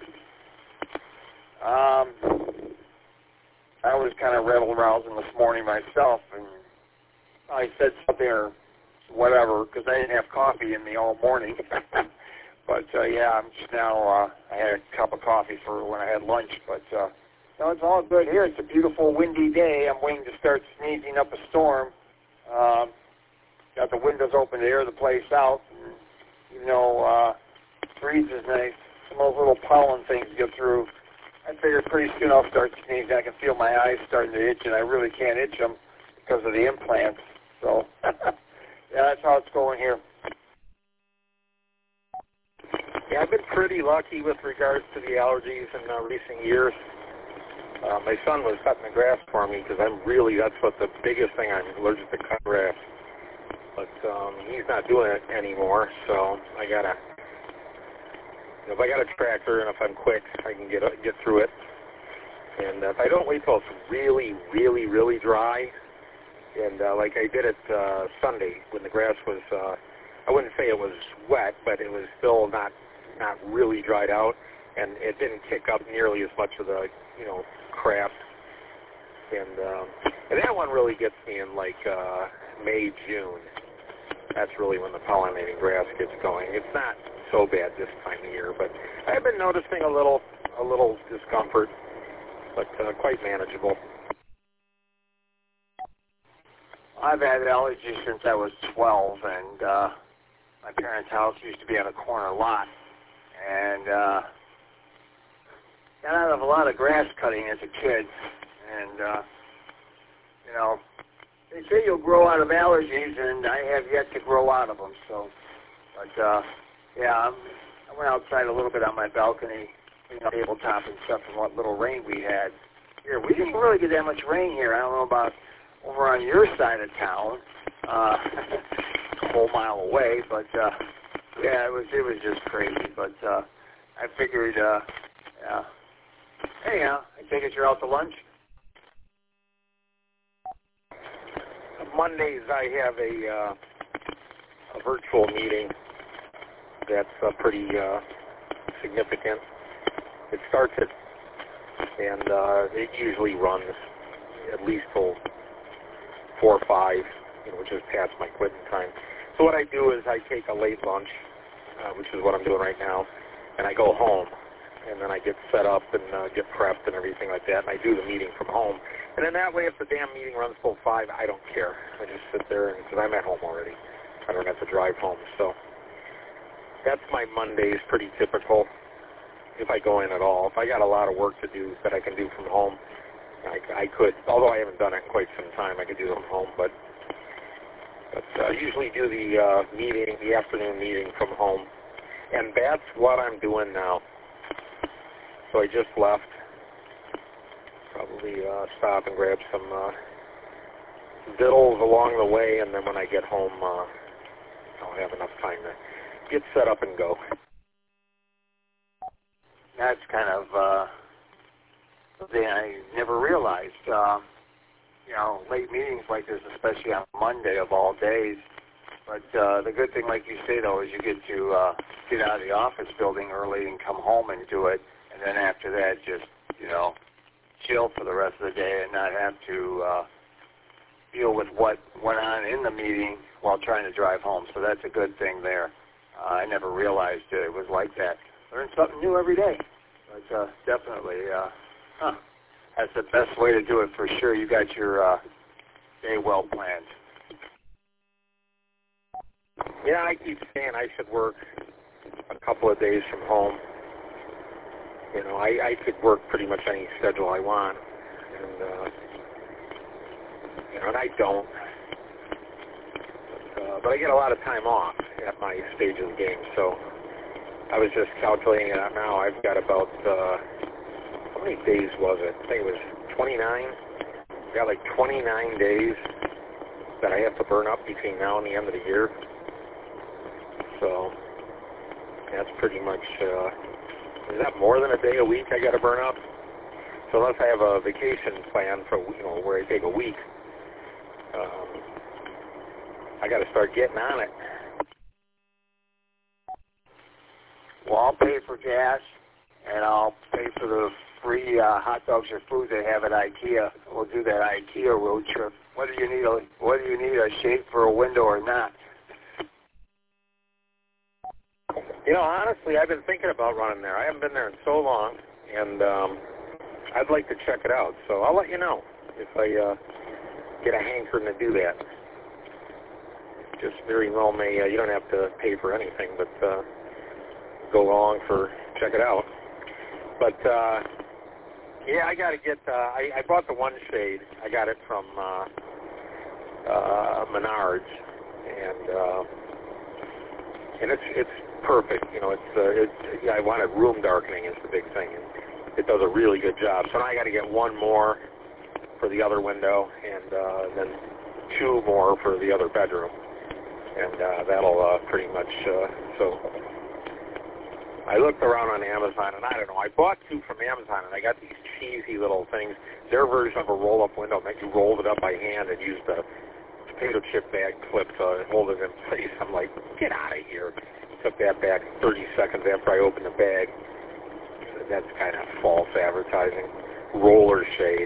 I was kind of rebel-rousing this morning myself, and I said something or whatever because I didn't have coffee in me all morning. But, yeah, I'm just now, I had a cup of coffee for when I had lunch. But, no, it's all good here. It's a beautiful, windy day. I'm waiting to start sneezing up a storm. Got the windows open to air the place out. And, you know, breeze is nice. Some of those little pollen things get through. I figured pretty soon I'll start sneezing. I can feel my eyes starting to itch, and I really can't itch them because of the implants. So, yeah, that's how it's going here. Yeah, I've been pretty lucky with regards to the allergies in recent years. My son was cutting the grass for me because that's what the biggest thing, I'm allergic to cut grass. But he's not doing it anymore, so I gotta, if I got a tractor and if I'm quick, I can get through it. And if I don't wait till it's really, really, really dry, and like I did it Sunday when the grass was, I wouldn't say it was wet, but it was still not really dried out, and it didn't kick up nearly as much of the, crap. And that one really gets me in like May, June. That's really when the pollinating grass gets going. It's not so bad this time of year, but I've been noticing a little discomfort, but quite manageable. I've had allergies since I was 12, and my parents' house used to be on a corner lot, and got out of a lot of grass cutting as a kid, and they say you'll grow out of allergies, and I have yet to grow out of them. So, but yeah, I went outside a little bit on my balcony, tabletop and stuff, and what little rain we had here. We didn't really get that much rain here. I don't know about over on your side of town, a whole mile away, but yeah, it was just crazy. But I figured, yeah. Anyhow, I take it you're out to lunch. Mondays I have a virtual meeting that's pretty significant. It starts and it usually runs at least till 4 or 5, which is past my quitting time. So what I do is I take a late lunch, which is what I'm doing right now, and I go home. And then I get set up and get prepped and everything like that, and I do the meeting from home. And then that way, if the damn meeting runs till 5, I don't care. I just sit there, because I'm at home already. I don't have to drive home. So that's my Mondays, pretty typical, if I go in at all. If I got a lot of work to do that I can do from home, I could. Although I haven't done it in quite some time, I could do it from home. But I usually do the meeting, the afternoon meeting from home. And that's what I'm doing now. So I just left. Probably stop and grab some vittles along the way, and then when I get home, I'll have enough time to get set up and go. That's kind of something I never realized. Late meetings like this, especially on Monday of all days. But the good thing, like you say, though, is you get to get out of the office building early and come home and do it. And then after that, just, chill for the rest of the day and not have to deal with what went on in the meeting while trying to drive home. So that's a good thing there. I never realized it was like that. Learn something new every day. But definitely, that's the best way to do it for sure. You got your day well planned. Yeah, I keep saying I should work a couple of days from home. I could work pretty much any schedule I want, and I don't. But I get a lot of time off at my stage of the game, so I was just calculating it out now. I've got about, how many days was it? I think it was 29. I've got like 29 days that I have to burn up between now and the end of the year. So that's pretty much, is that more than a day a week I got to burn up? So unless I have a vacation plan for, where I take a week, I got to start getting on it. Well, I'll pay for gas, and I'll pay for the free hot dogs or food they have at IKEA. We'll do that IKEA road trip. Whether you need a shade for a window or not. Honestly, I've been thinking about running there. I haven't been there in so long, and I'd like to check it out. So I'll let you know if I get a hankering to do that. Just very well may, you don't have to pay for anything, but go along check it out. But, yeah, I got to get, I bought the one shade. I got it from Menards, and it's perfect. I wanted room darkening is the big thing, and it does a really good job. So now I got to get one more for the other window, and then two more for the other bedroom, and that'll pretty much. So I looked around on Amazon, and I don't know. I bought two from Amazon, and I got these cheesy little things. Their version of a roll-up window meant you rolled it up by hand and used the potato chip bag clip to hold it in place. I'm like, get out of here. Took that back 30 seconds after I opened the bag. That's kind of false advertising. Roller shade.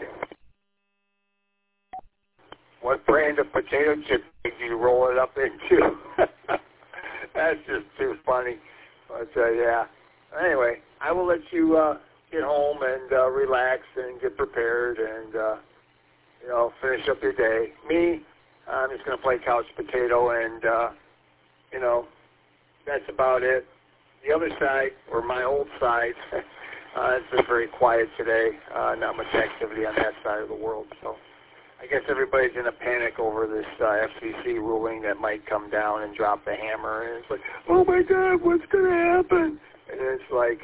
What brand of potato chip do you roll it up into? That's just too funny. But, yeah. Anyway, I will let you get home and relax and get prepared and, finish up your day. Me, I'm just going to play couch potato and, that's about it. The other side, or my old side, it's been very quiet today. Not much activity on that side of the world. So I guess everybody's in a panic over this FCC ruling that might come down and drop the hammer. And it's like, oh, my God, what's going to happen? And it's like,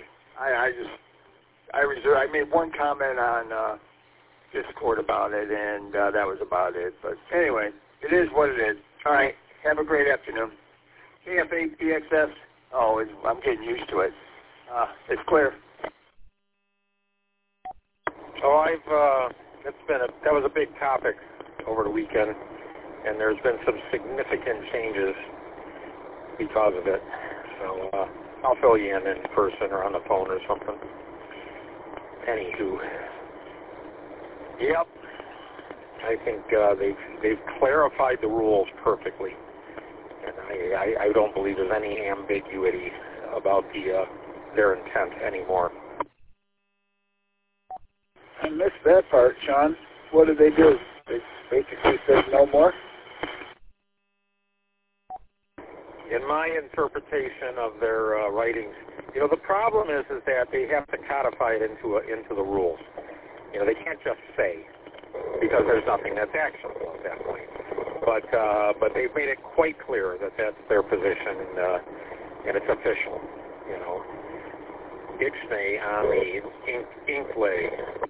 I made one comment on Discord about it, and that was about it. But anyway, it is what it is. All right, have a great afternoon. KF8PXS. Oh, I'm getting used to it. It's clear. Oh, that was a big topic over the weekend, and there's been some significant changes because of it. So I'll fill you in person or on the phone or something. Anywho, yep, I think they've clarified the rules perfectly, and I don't believe there's any ambiguity about their intent anymore. I missed that part, Sean. What did they do? They basically said no more? In my interpretation of their writings, the problem is that they have to codify it into the rules. They can't just say, because there's nothing that's actionable at that point. But they've made it quite clear that that's their position, and it's official. Ixnay on the Inklay.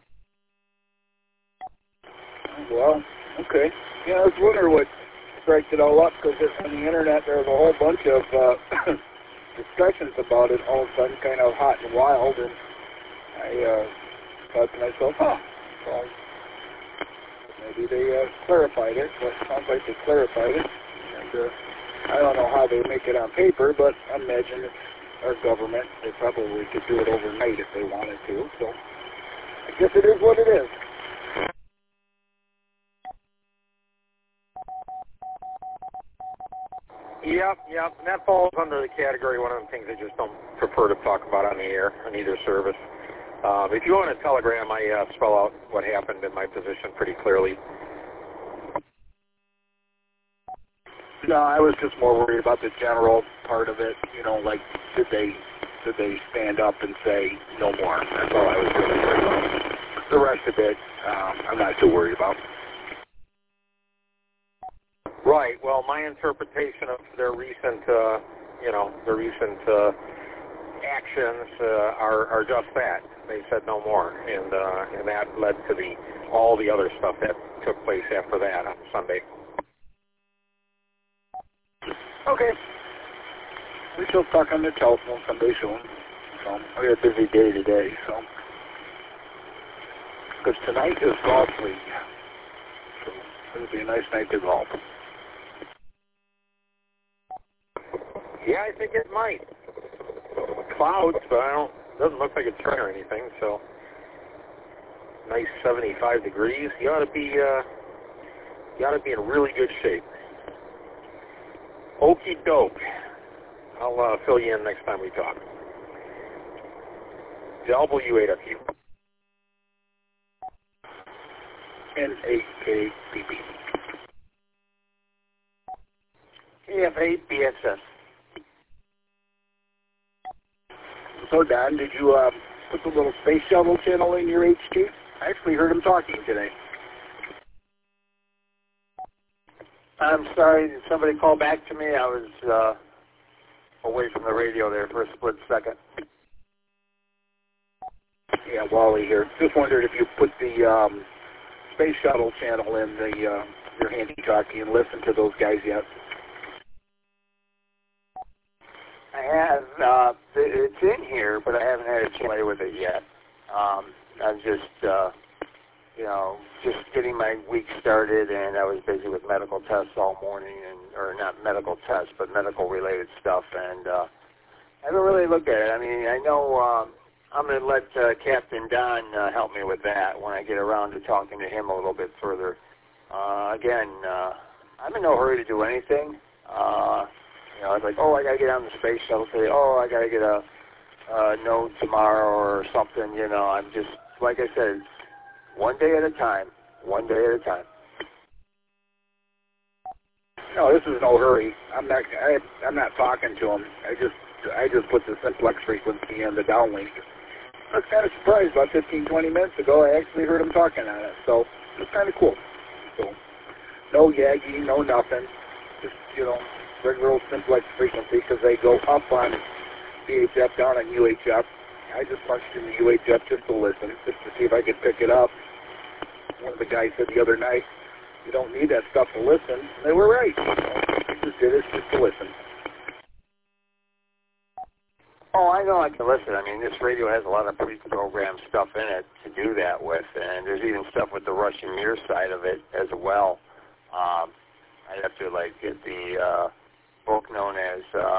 Well, okay. I was wondering what strikes it all up, because on the internet there's a whole bunch of discussions about it all of a sudden, kind of hot and wild, and I thought to myself, well, maybe they clarified it, but it sounds like they clarified it, and I don't know how they make it on paper, but I imagine it's our government. They probably could do it overnight if they wanted to, so I guess it is what it is. Yep, and that falls under the category, one of the things I just don't prefer to talk about on the air, on either service. If you want a telegram, I spell out what happened in my position pretty clearly. No, I was just more worried about the general part of it, like did they stand up and say no more? That's all I was really worried about. The rest of it, I'm not too worried about. Right. Well, my interpretation of their recent, actions are just that. They said no more, and that led to all the other stuff that took place after that on Sunday. Okay. We shall talk on the telephone someday soon. So I got a busy day today, so because tonight is golf league, so it'll be a nice night to golf. Yeah, I think it might. Clouds, but it doesn't look like it's raining or anything, so nice 75 degrees. You ought to be in really good shape. Okie doke. I'll fill you in next time we talk. W8FU. NAKBB. KF8BXS. So, Don, did you put the little space shuttle channel in your HQ? I actually heard him talking today. I'm sorry, did somebody call back to me? I was away from the radio there for a split second. Yeah, Wally here. Just wondered if you put the space shuttle channel in your handy-talkie and listened to those guys yet. I have, it's in here, but I haven't had a chance to play with it yet. I'm just, just getting my week started, and I was busy with medical tests all morning, or not medical tests, but medical-related stuff, and I haven't really looked at it. I mean, I know I'm going to let Captain Don help me with that when I get around to talking to him a little bit further. Again, I'm in no hurry to do anything. I was like, I got to get on the space shuttle today. I got to get a note tomorrow or something. I'm just, like I said, one day at a time. One day at a time. No, this is no hurry. I'm not talking to him. I just put the simplex frequency in the downlink. I was kind of surprised. About 15, 20 minutes ago, I actually heard him talking on it. So it's kind of cool. So no Yagi, no nothing. Just, regular old simplex frequency, because they go up on VHF, down on UHF. I just punched in the UHF just to listen, just to see if I could pick it up. One of the guys said the other night, you don't need that stuff to listen. And they were right. I just did it just to listen. I know I can listen. I mean, this radio has a lot of pre-programmed stuff in it to do that with, and there's even stuff with the Russian Mir side of it as well. I'd have to, get the book known as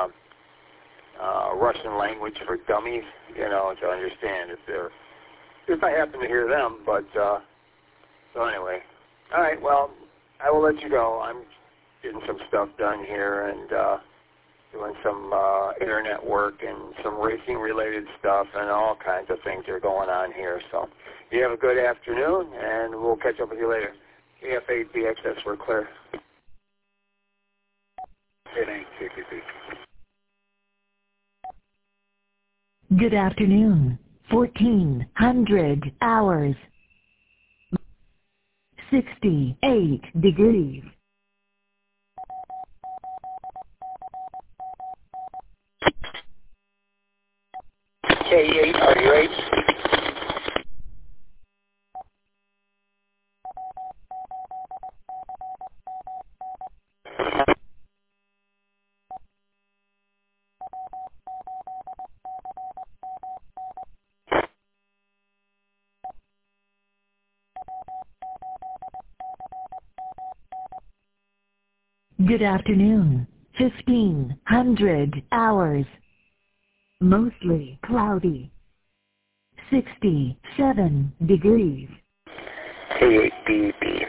Russian Language for Dummies, to understand if I happen to hear them. But, so anyway. All right, well, I will let you go. I'm getting some stuff done here and doing some internet work and some racing-related stuff, and all kinds of things are going on here. So you have a good afternoon, and we'll catch up with you later. KF8BXS, we're clear. It ain't CPP. Good afternoon. 1400 hours. 68 degrees. K8, are you ready? Good afternoon. 1500 hours. Mostly cloudy. 67 degrees. K8BB.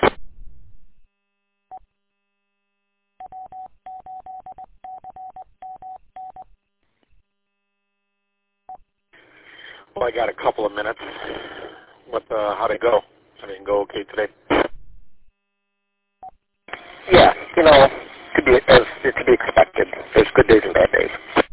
Well, I got a couple of minutes. How'd it go? I mean, go okay today? Yeah, to be expected. There's good days and bad days.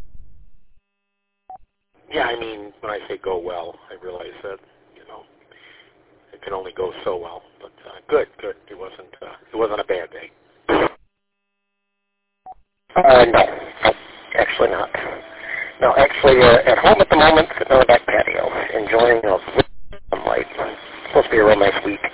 Yeah, I mean, when I say go well, I realize that, it can only go so well. But good. It wasn't a bad day. No, actually not. No, actually, at home at the moment, sitting on the back patio, enjoying some light. It's supposed to be a real nice week.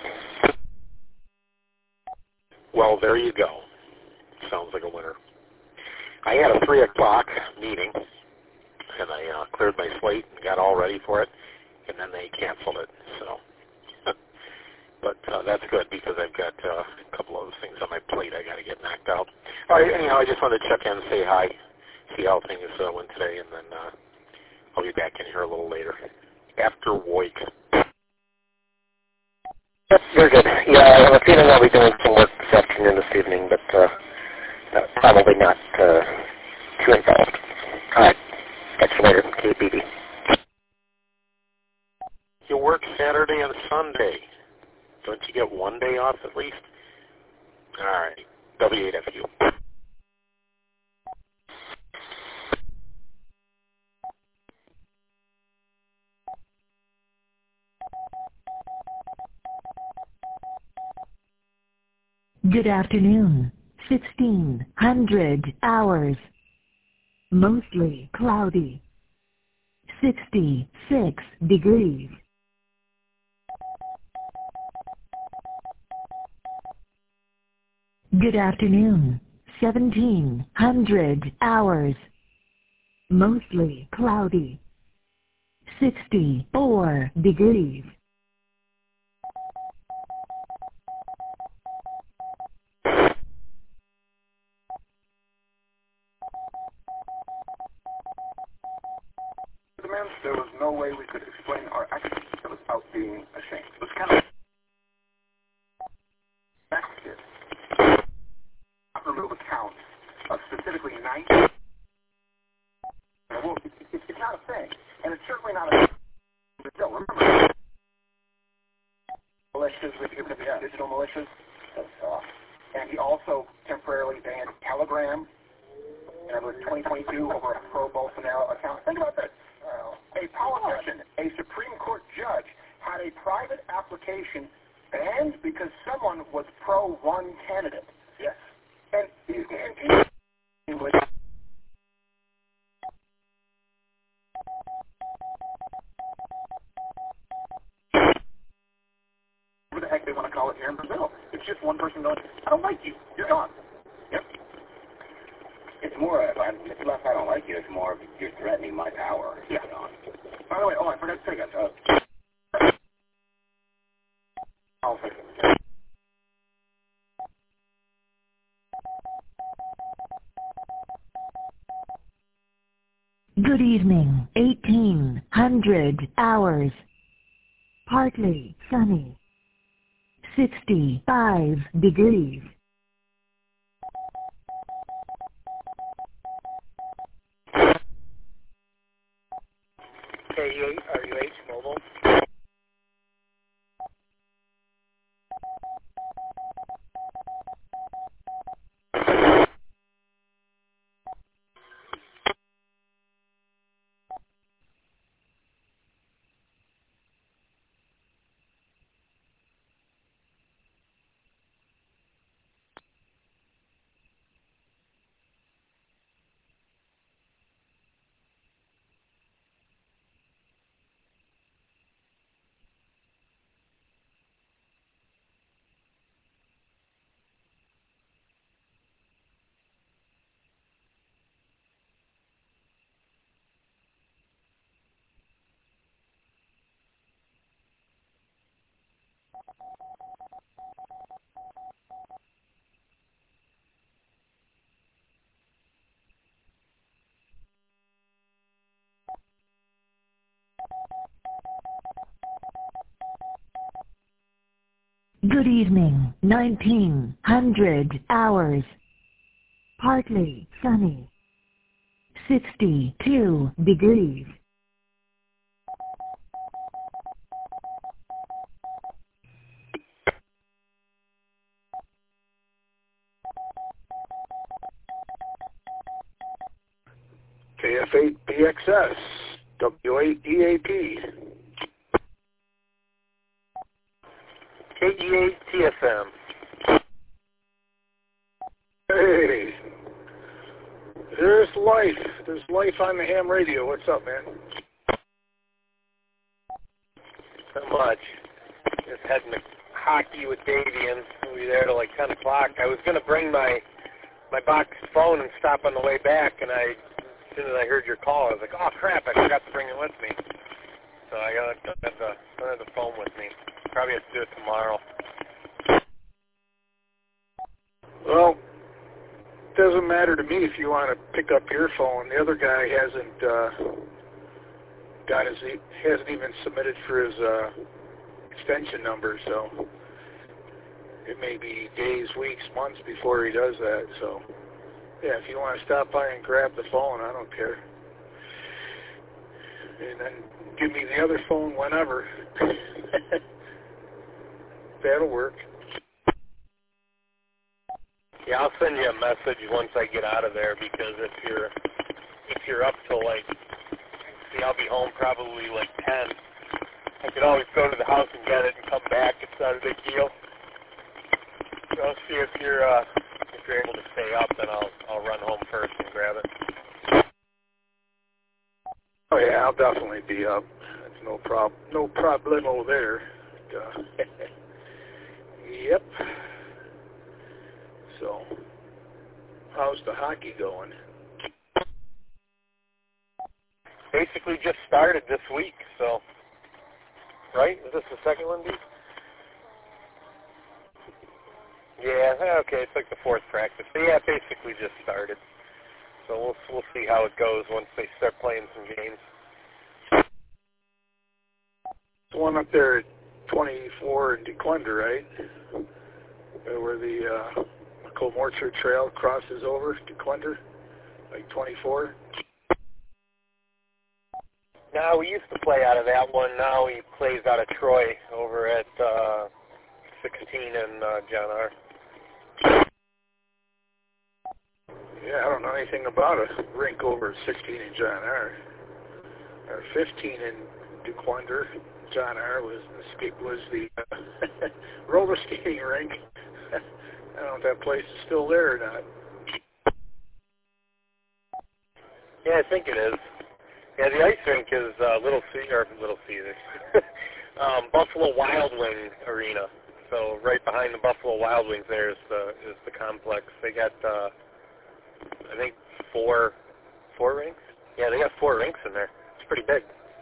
Well, there you go. Sounds like a winner. I had a 3 o'clock meeting, and I cleared my slate and got all ready for it, and then they canceled it. So, but that's good because I've got a couple of things on my plate I got to get knocked out. Anyhow, I just wanted to check in and say hi, see how things went today, and then I'll be back in here a little later after Woik. Yep, very good. Yeah, I have a feeling I'll be doing some work this afternoon, this evening, but probably not too involved. All right. Catch you later. KBB. You work Saturday and Sunday. Don't you get one day off at least? All right. W8FU. Good afternoon. 1600 hours. Mostly cloudy. 66 degrees. Good afternoon. 1700 hours. Mostly cloudy. 64 degrees. There was no way we could explain our actions without being ashamed. It was kind of active. Remove accounts of specifically 9. Well, it's not a thing, and it's certainly not a. But still, remember, militias with digital militias. And he also temporarily banned Telegram. And it was 2022 over a pro-Bolsonaro account. Think about this. A politician, a Supreme Court judge, had a private application banned because someone was pro-one candidate. Yes. And was what the heck they want to call it here in Brazil. It's just one person going, I don't like you. You're gone. Yep. It's more, it's less I don't like you, it's more you're threatening my power. Yeah. By the way, I forgot to say guys. I'll fix it. Good evening. 1800 hours. Partly sunny. 65 degrees. KUH Mobile. Good evening, 1900 hours. Partly sunny. 62 degrees. KF8BXS, W8EAP. KG8TFM. Hey, there's life. There's life on the ham radio. What's up, man? Not much. Just heading to hockey with Davian. We'll be there till like 10 o'clock. I was going to bring my box phone and stop on the way back, and as soon as I heard your call, I was like, oh, crap, I forgot to bring it with me. So I don't have the phone with me. Probably have to do it tomorrow. Well, it doesn't matter to me if you want to pick up your phone. The other guy hasn't even submitted for his extension number, so it may be days, weeks, months before he does that. So, yeah, if you want to stop by and grab the phone, I don't care. And then give me the other phone whenever. That'll work. Yeah, I'll send you a message once I get out of there, because if you're up till like, see, I'll be home probably like 10. I could always go to the house and get it and come back. It's not a big deal. So I'll see if you're able to stay up, then I'll run home first and grab it. Oh yeah, I'll definitely be up. That's no problemo there. Yep. So, how's the hockey going? Basically just started this week, so, right? Is this the second one, D? Yeah, okay, it's like the fourth practice. So yeah, basically just started. So we'll see how it goes once they start playing some games. The one up there at 24 in DeQuinder, right? Where the Colmorcher Trail crosses over DeQuinder, like 24. No, we used to play out of that one. Now he plays out of Troy over at 16 and John R. Yeah, I don't know anything about a rink over at 16 and John R. Or 15 in DeQuinder. John R. was the roller skating rink. I don't know if that place is still there or not. Yeah, I think it is. Yeah, the ice rink is Little Caesars. Buffalo Wild Wing Arena. So right behind the Buffalo Wild Wings there is the complex. They got I think four rinks. Yeah, they got 4 rinks in there. It's pretty big.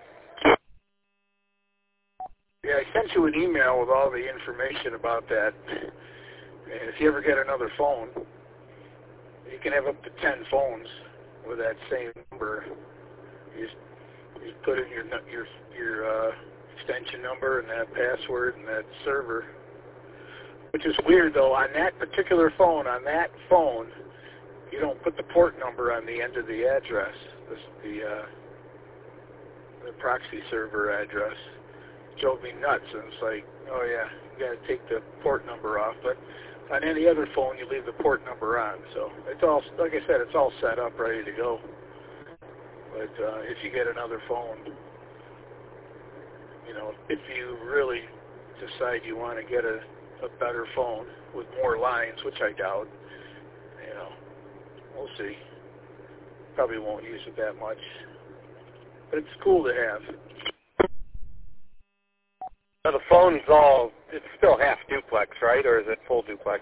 Yeah, I sent you an email with all the information about that. And if you ever get another phone, you can have up to 10 phones with that same number. You just put in your extension number and that password and that server. Which is weird though. On that particular phone, you don't put the port number on the end of the address. The the proxy server address. Drove me nuts, and it's like, oh yeah, you got to take the port number off. But on any other phone, you leave the port number on. So it's all, like I said, it's all set up, ready to go. But if you get another phone, you know, if you really decide you want to get a better phone with more lines, which I doubt, you know, we'll see. Probably won't use it that much. But it's cool to have. Now the phone's it's still half duplex, right? Or is it full duplex?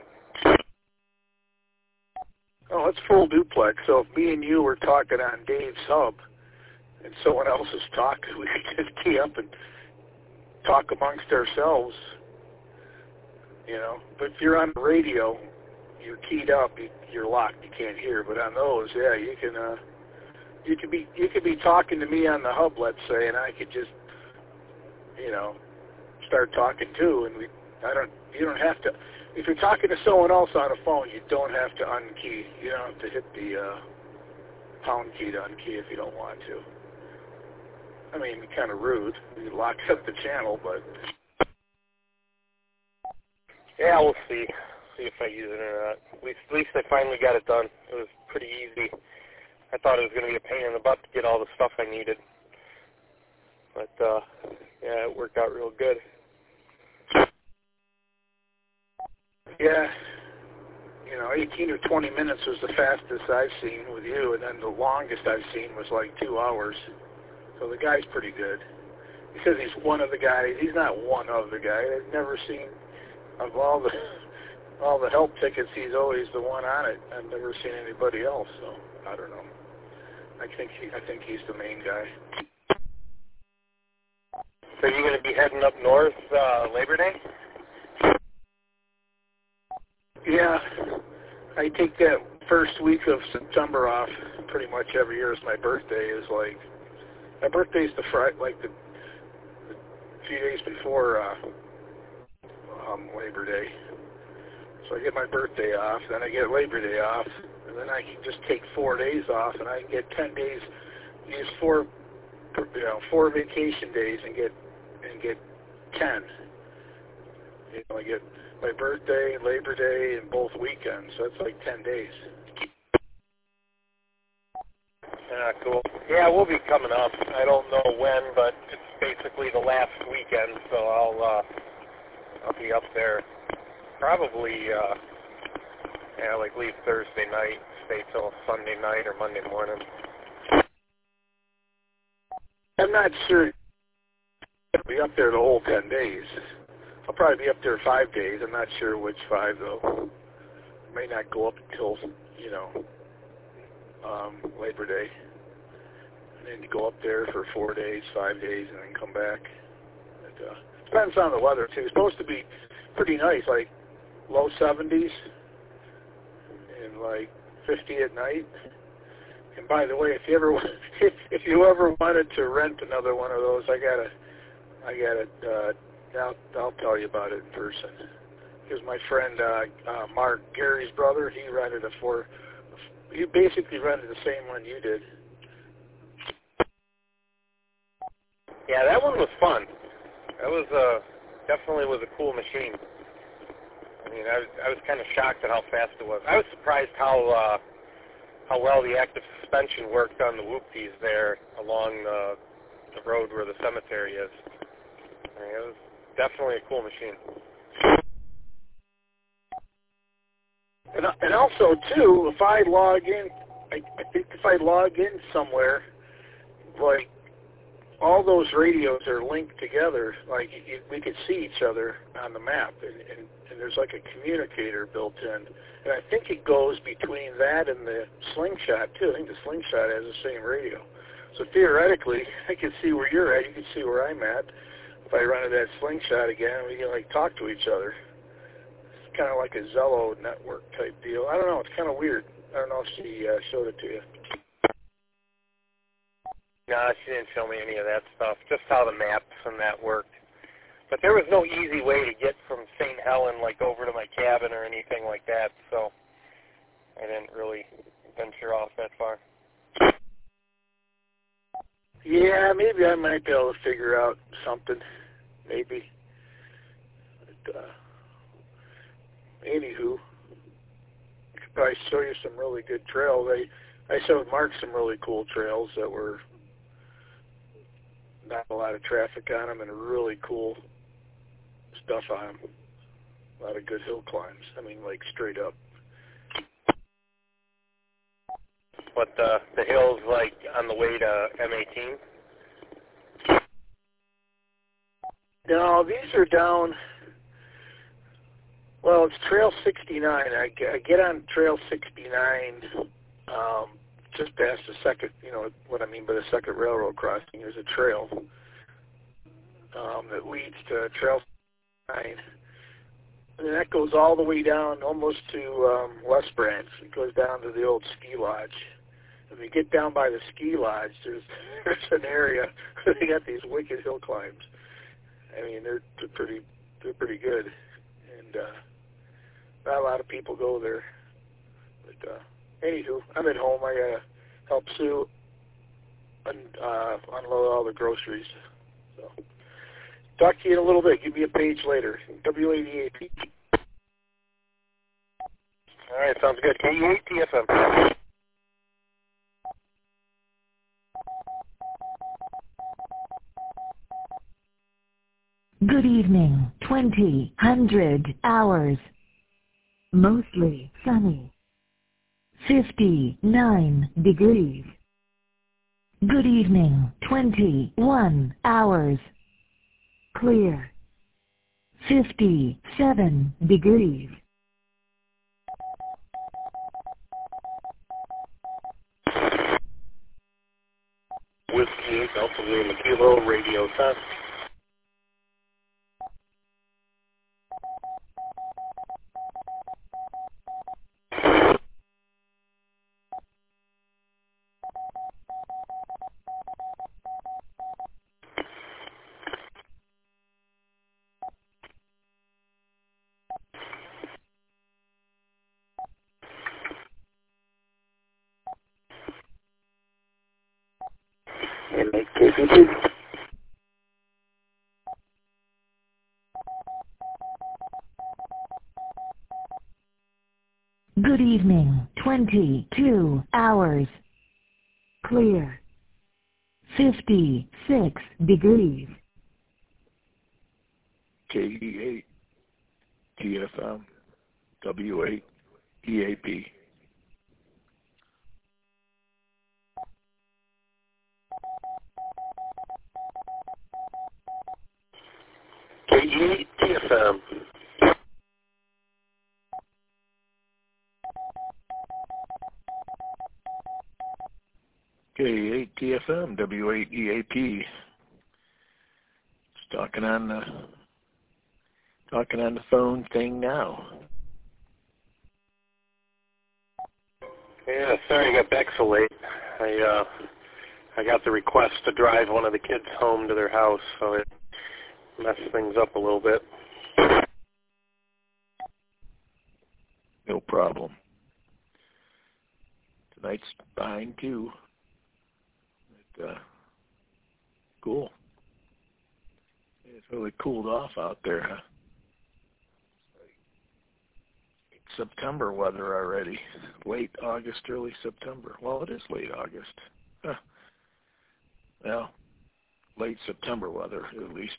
Oh, it's full duplex. So if me and you were talking on Dave's hub and someone else is talking, we could just key up and talk amongst ourselves, you know. But if you're on the radio, you're keyed up, you're locked, you can't hear. But on those, yeah, you could be talking to me on the hub, let's say, and I could just, you know, start talking too, and you don't have to, if you're talking to someone else on a phone, you don't have to unkey. You don't have to hit the pound key to unkey if you don't want to. I mean, it's kind of rude. It locks up the channel, but... Yeah, we'll see. See if I use it or not. At least I finally got it done. It was pretty easy. I thought it was going to be a pain in the butt to get all the stuff I needed. But, yeah, it worked out real good. Yeah, you know, 18 or 20 minutes was the fastest I've seen with you, and then the longest I've seen was like 2 hours. So the guy's pretty good. He says he's one of the guys. He's not one of the guys. I've never seen, of all the help tickets, he's always the one on it. I've never seen anybody else, so I don't know. I think he's the main guy. So you're going to be heading up north Labor Day? Yeah, I take that first week of September off pretty much every year. As my birthday is like, my birthday's the Friday, like the few days before Labor Day. So I get my birthday off, then I get Labor Day off, and then I can just take 4 days off, and I can get 10 days, use four vacation days, and get 10. You know, I get my birthday, Labor Day, and both weekends. So that's like 10 days. Cool. Yeah, we'll be coming up. I don't know when, but it's basically the last weekend, so I'll be up there. Probably, like leave Thursday night, stay till Sunday night or Monday morning. I'm not sure I'll be up there the whole 10 days. I'll probably be up there 5 days. I'm not sure which 5, though. I may not go up until, you know, Labor Day. And then you go up there for 4 days, 5 days, and then come back. It depends on the weather, too. It's supposed to be pretty nice, like low 70s and like 50 at night. And by the way, if you ever wanted to rent another one of those, I'll tell you about it in person. Because my friend Mark, Gary's brother, he basically rented the same one you did. Yeah, that one was fun. That was definitely was a cool machine. I mean, I was kind of shocked at how fast it was. I was surprised how well the active suspension worked on the whoopties there along the road where the cemetery is. I mean, it was definitely a cool machine. And also, too, if I log in, I think if I log in somewhere, like, all those radios are linked together. Like, we could see each other on the map, and there's like a communicator built in. And I think it goes between that and the Slingshot, too. I think the Slingshot has the same radio. So theoretically, I can see where you're at. You can see where I'm at. If I run to that Slingshot again, we can, like, talk to each other. It's kind of like a Zello network type deal. I don't know. It's kind of weird. I don't know if she showed it to you. No, she didn't show me any of that stuff, just how the maps and that worked. But there was no easy way to get from St. Helen, like, over to my cabin or anything like that, so I didn't really venture off that far. Yeah, maybe I might be able to figure out something. Maybe. But, anywho, I could probably show you some really good trails. I showed Mark some really cool trails that were not a lot of traffic on them and really cool stuff on them. A lot of good hill climbs. I mean, like straight up. What, the hills like on the way to M18? No, these are down. Well, it's Trail 69. I get on Trail 69 just past the second, what I mean by the second railroad crossing. There's a trail that leads to Trail 69. And that goes all the way down almost to West Branch. It goes down to the old ski lodge. If you get down by the ski lodge, there's an area where they got these wicked hill climbs. I mean, they're pretty good, and not a lot of people go there. But anywho, I'm at home. I gotta help Sue unload all the groceries. So, talk to you in a little bit. Give me a page later. W88. All right, sounds good. KE8 TFM. Good evening, 20 hours. Mostly sunny. 59 degrees. Good evening, 21 hours. Clear. 57 degrees. Whiskey 8 Alpha Lima Kilo Radio test. And make KP2. Good evening, 22 hours. Clear. 56 degrees. KE8 TFM W8 EAP. KE8 TFM. KE8 TFM W8 EAP. Just talking on the phone thing now. Yeah, sorry I got back so late. I got the request to drive one of the kids home to their house, so it messed things up a little bit. No problem. Tonight's fine too. But, cool. It's really cooled off out there, huh? It's September weather already. Late August, early September. Well, it is late August. Huh. Well, late September weather, at least.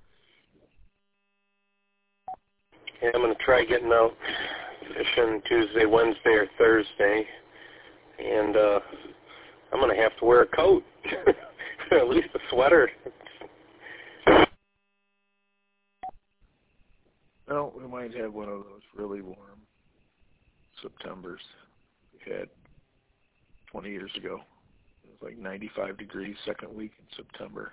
Yeah, I'm going to try getting out fishing Tuesday, Wednesday, or Thursday. And I'm going to have to wear a coat. At least a sweater. Well, we might have one of those really warm Septembers we had 20 years ago. It was like 95 degrees second week in September.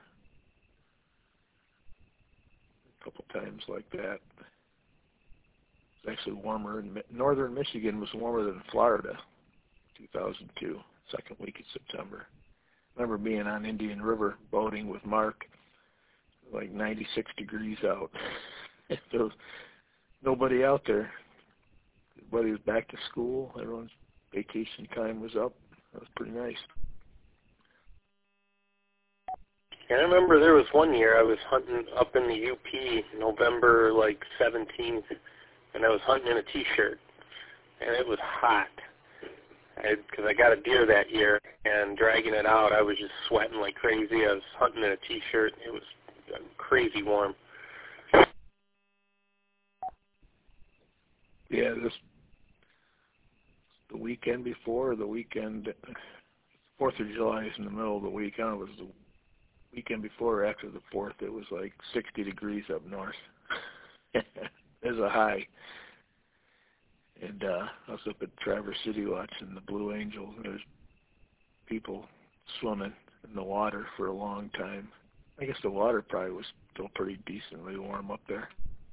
A couple times like that. It's actually warmer in northern Michigan was warmer than Florida, 2002, second week in September. I remember being on Indian River boating with Mark, like 96 degrees out. There was nobody out there. Everybody was back to school. Everyone's vacation time was up. That was pretty nice. And I remember there was one year I was hunting up in the UP, November 17th, and I was hunting in a T-shirt, and it was hot. Because I got a deer that year, and dragging it out, I was just sweating like crazy. I was hunting in a T-shirt. It was crazy warm. Yeah, the weekend before, the weekend, 4th of July is in the middle of the week. I don't know, it was the weekend before or after the 4th. It was 60 degrees up north. There's a high. And I was up at Traverse City watching the Blue Angels, and there's people swimming in the water for a long time. I guess the water probably was still pretty decently warm up there.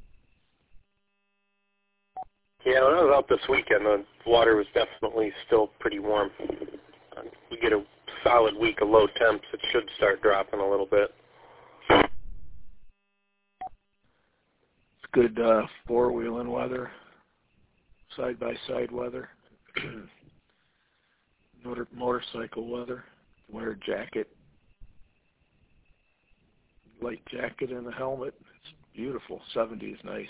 Yeah, when I was out this weekend, the water was definitely still pretty warm. We get a solid week of low temps. It should start dropping a little bit. It's good four-wheeling weather, side-by-side weather, motorcycle weather. Wear a jacket, light jacket and a helmet. It's beautiful. 70 is nice.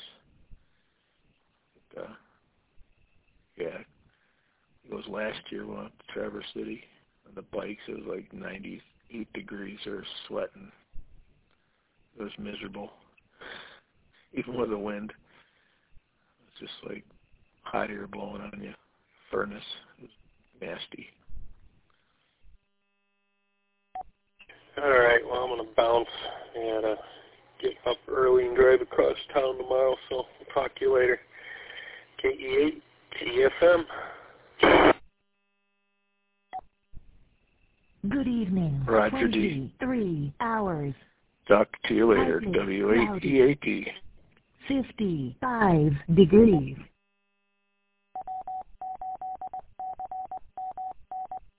But, yeah, it was last year when I went to Traverse City on the bikes. It was 98 degrees. They were sweating. It was miserable, even with the wind. It's just hot air blowing on you. Furnace. It was nasty. All right, well, I'm going to bounce and get up early and drive across town tomorrow, so I'll talk to you later. KE8 TFM. Good evening. Roger D. 23 hours. Talk to you later. Lightning, WATAT. 55 degrees.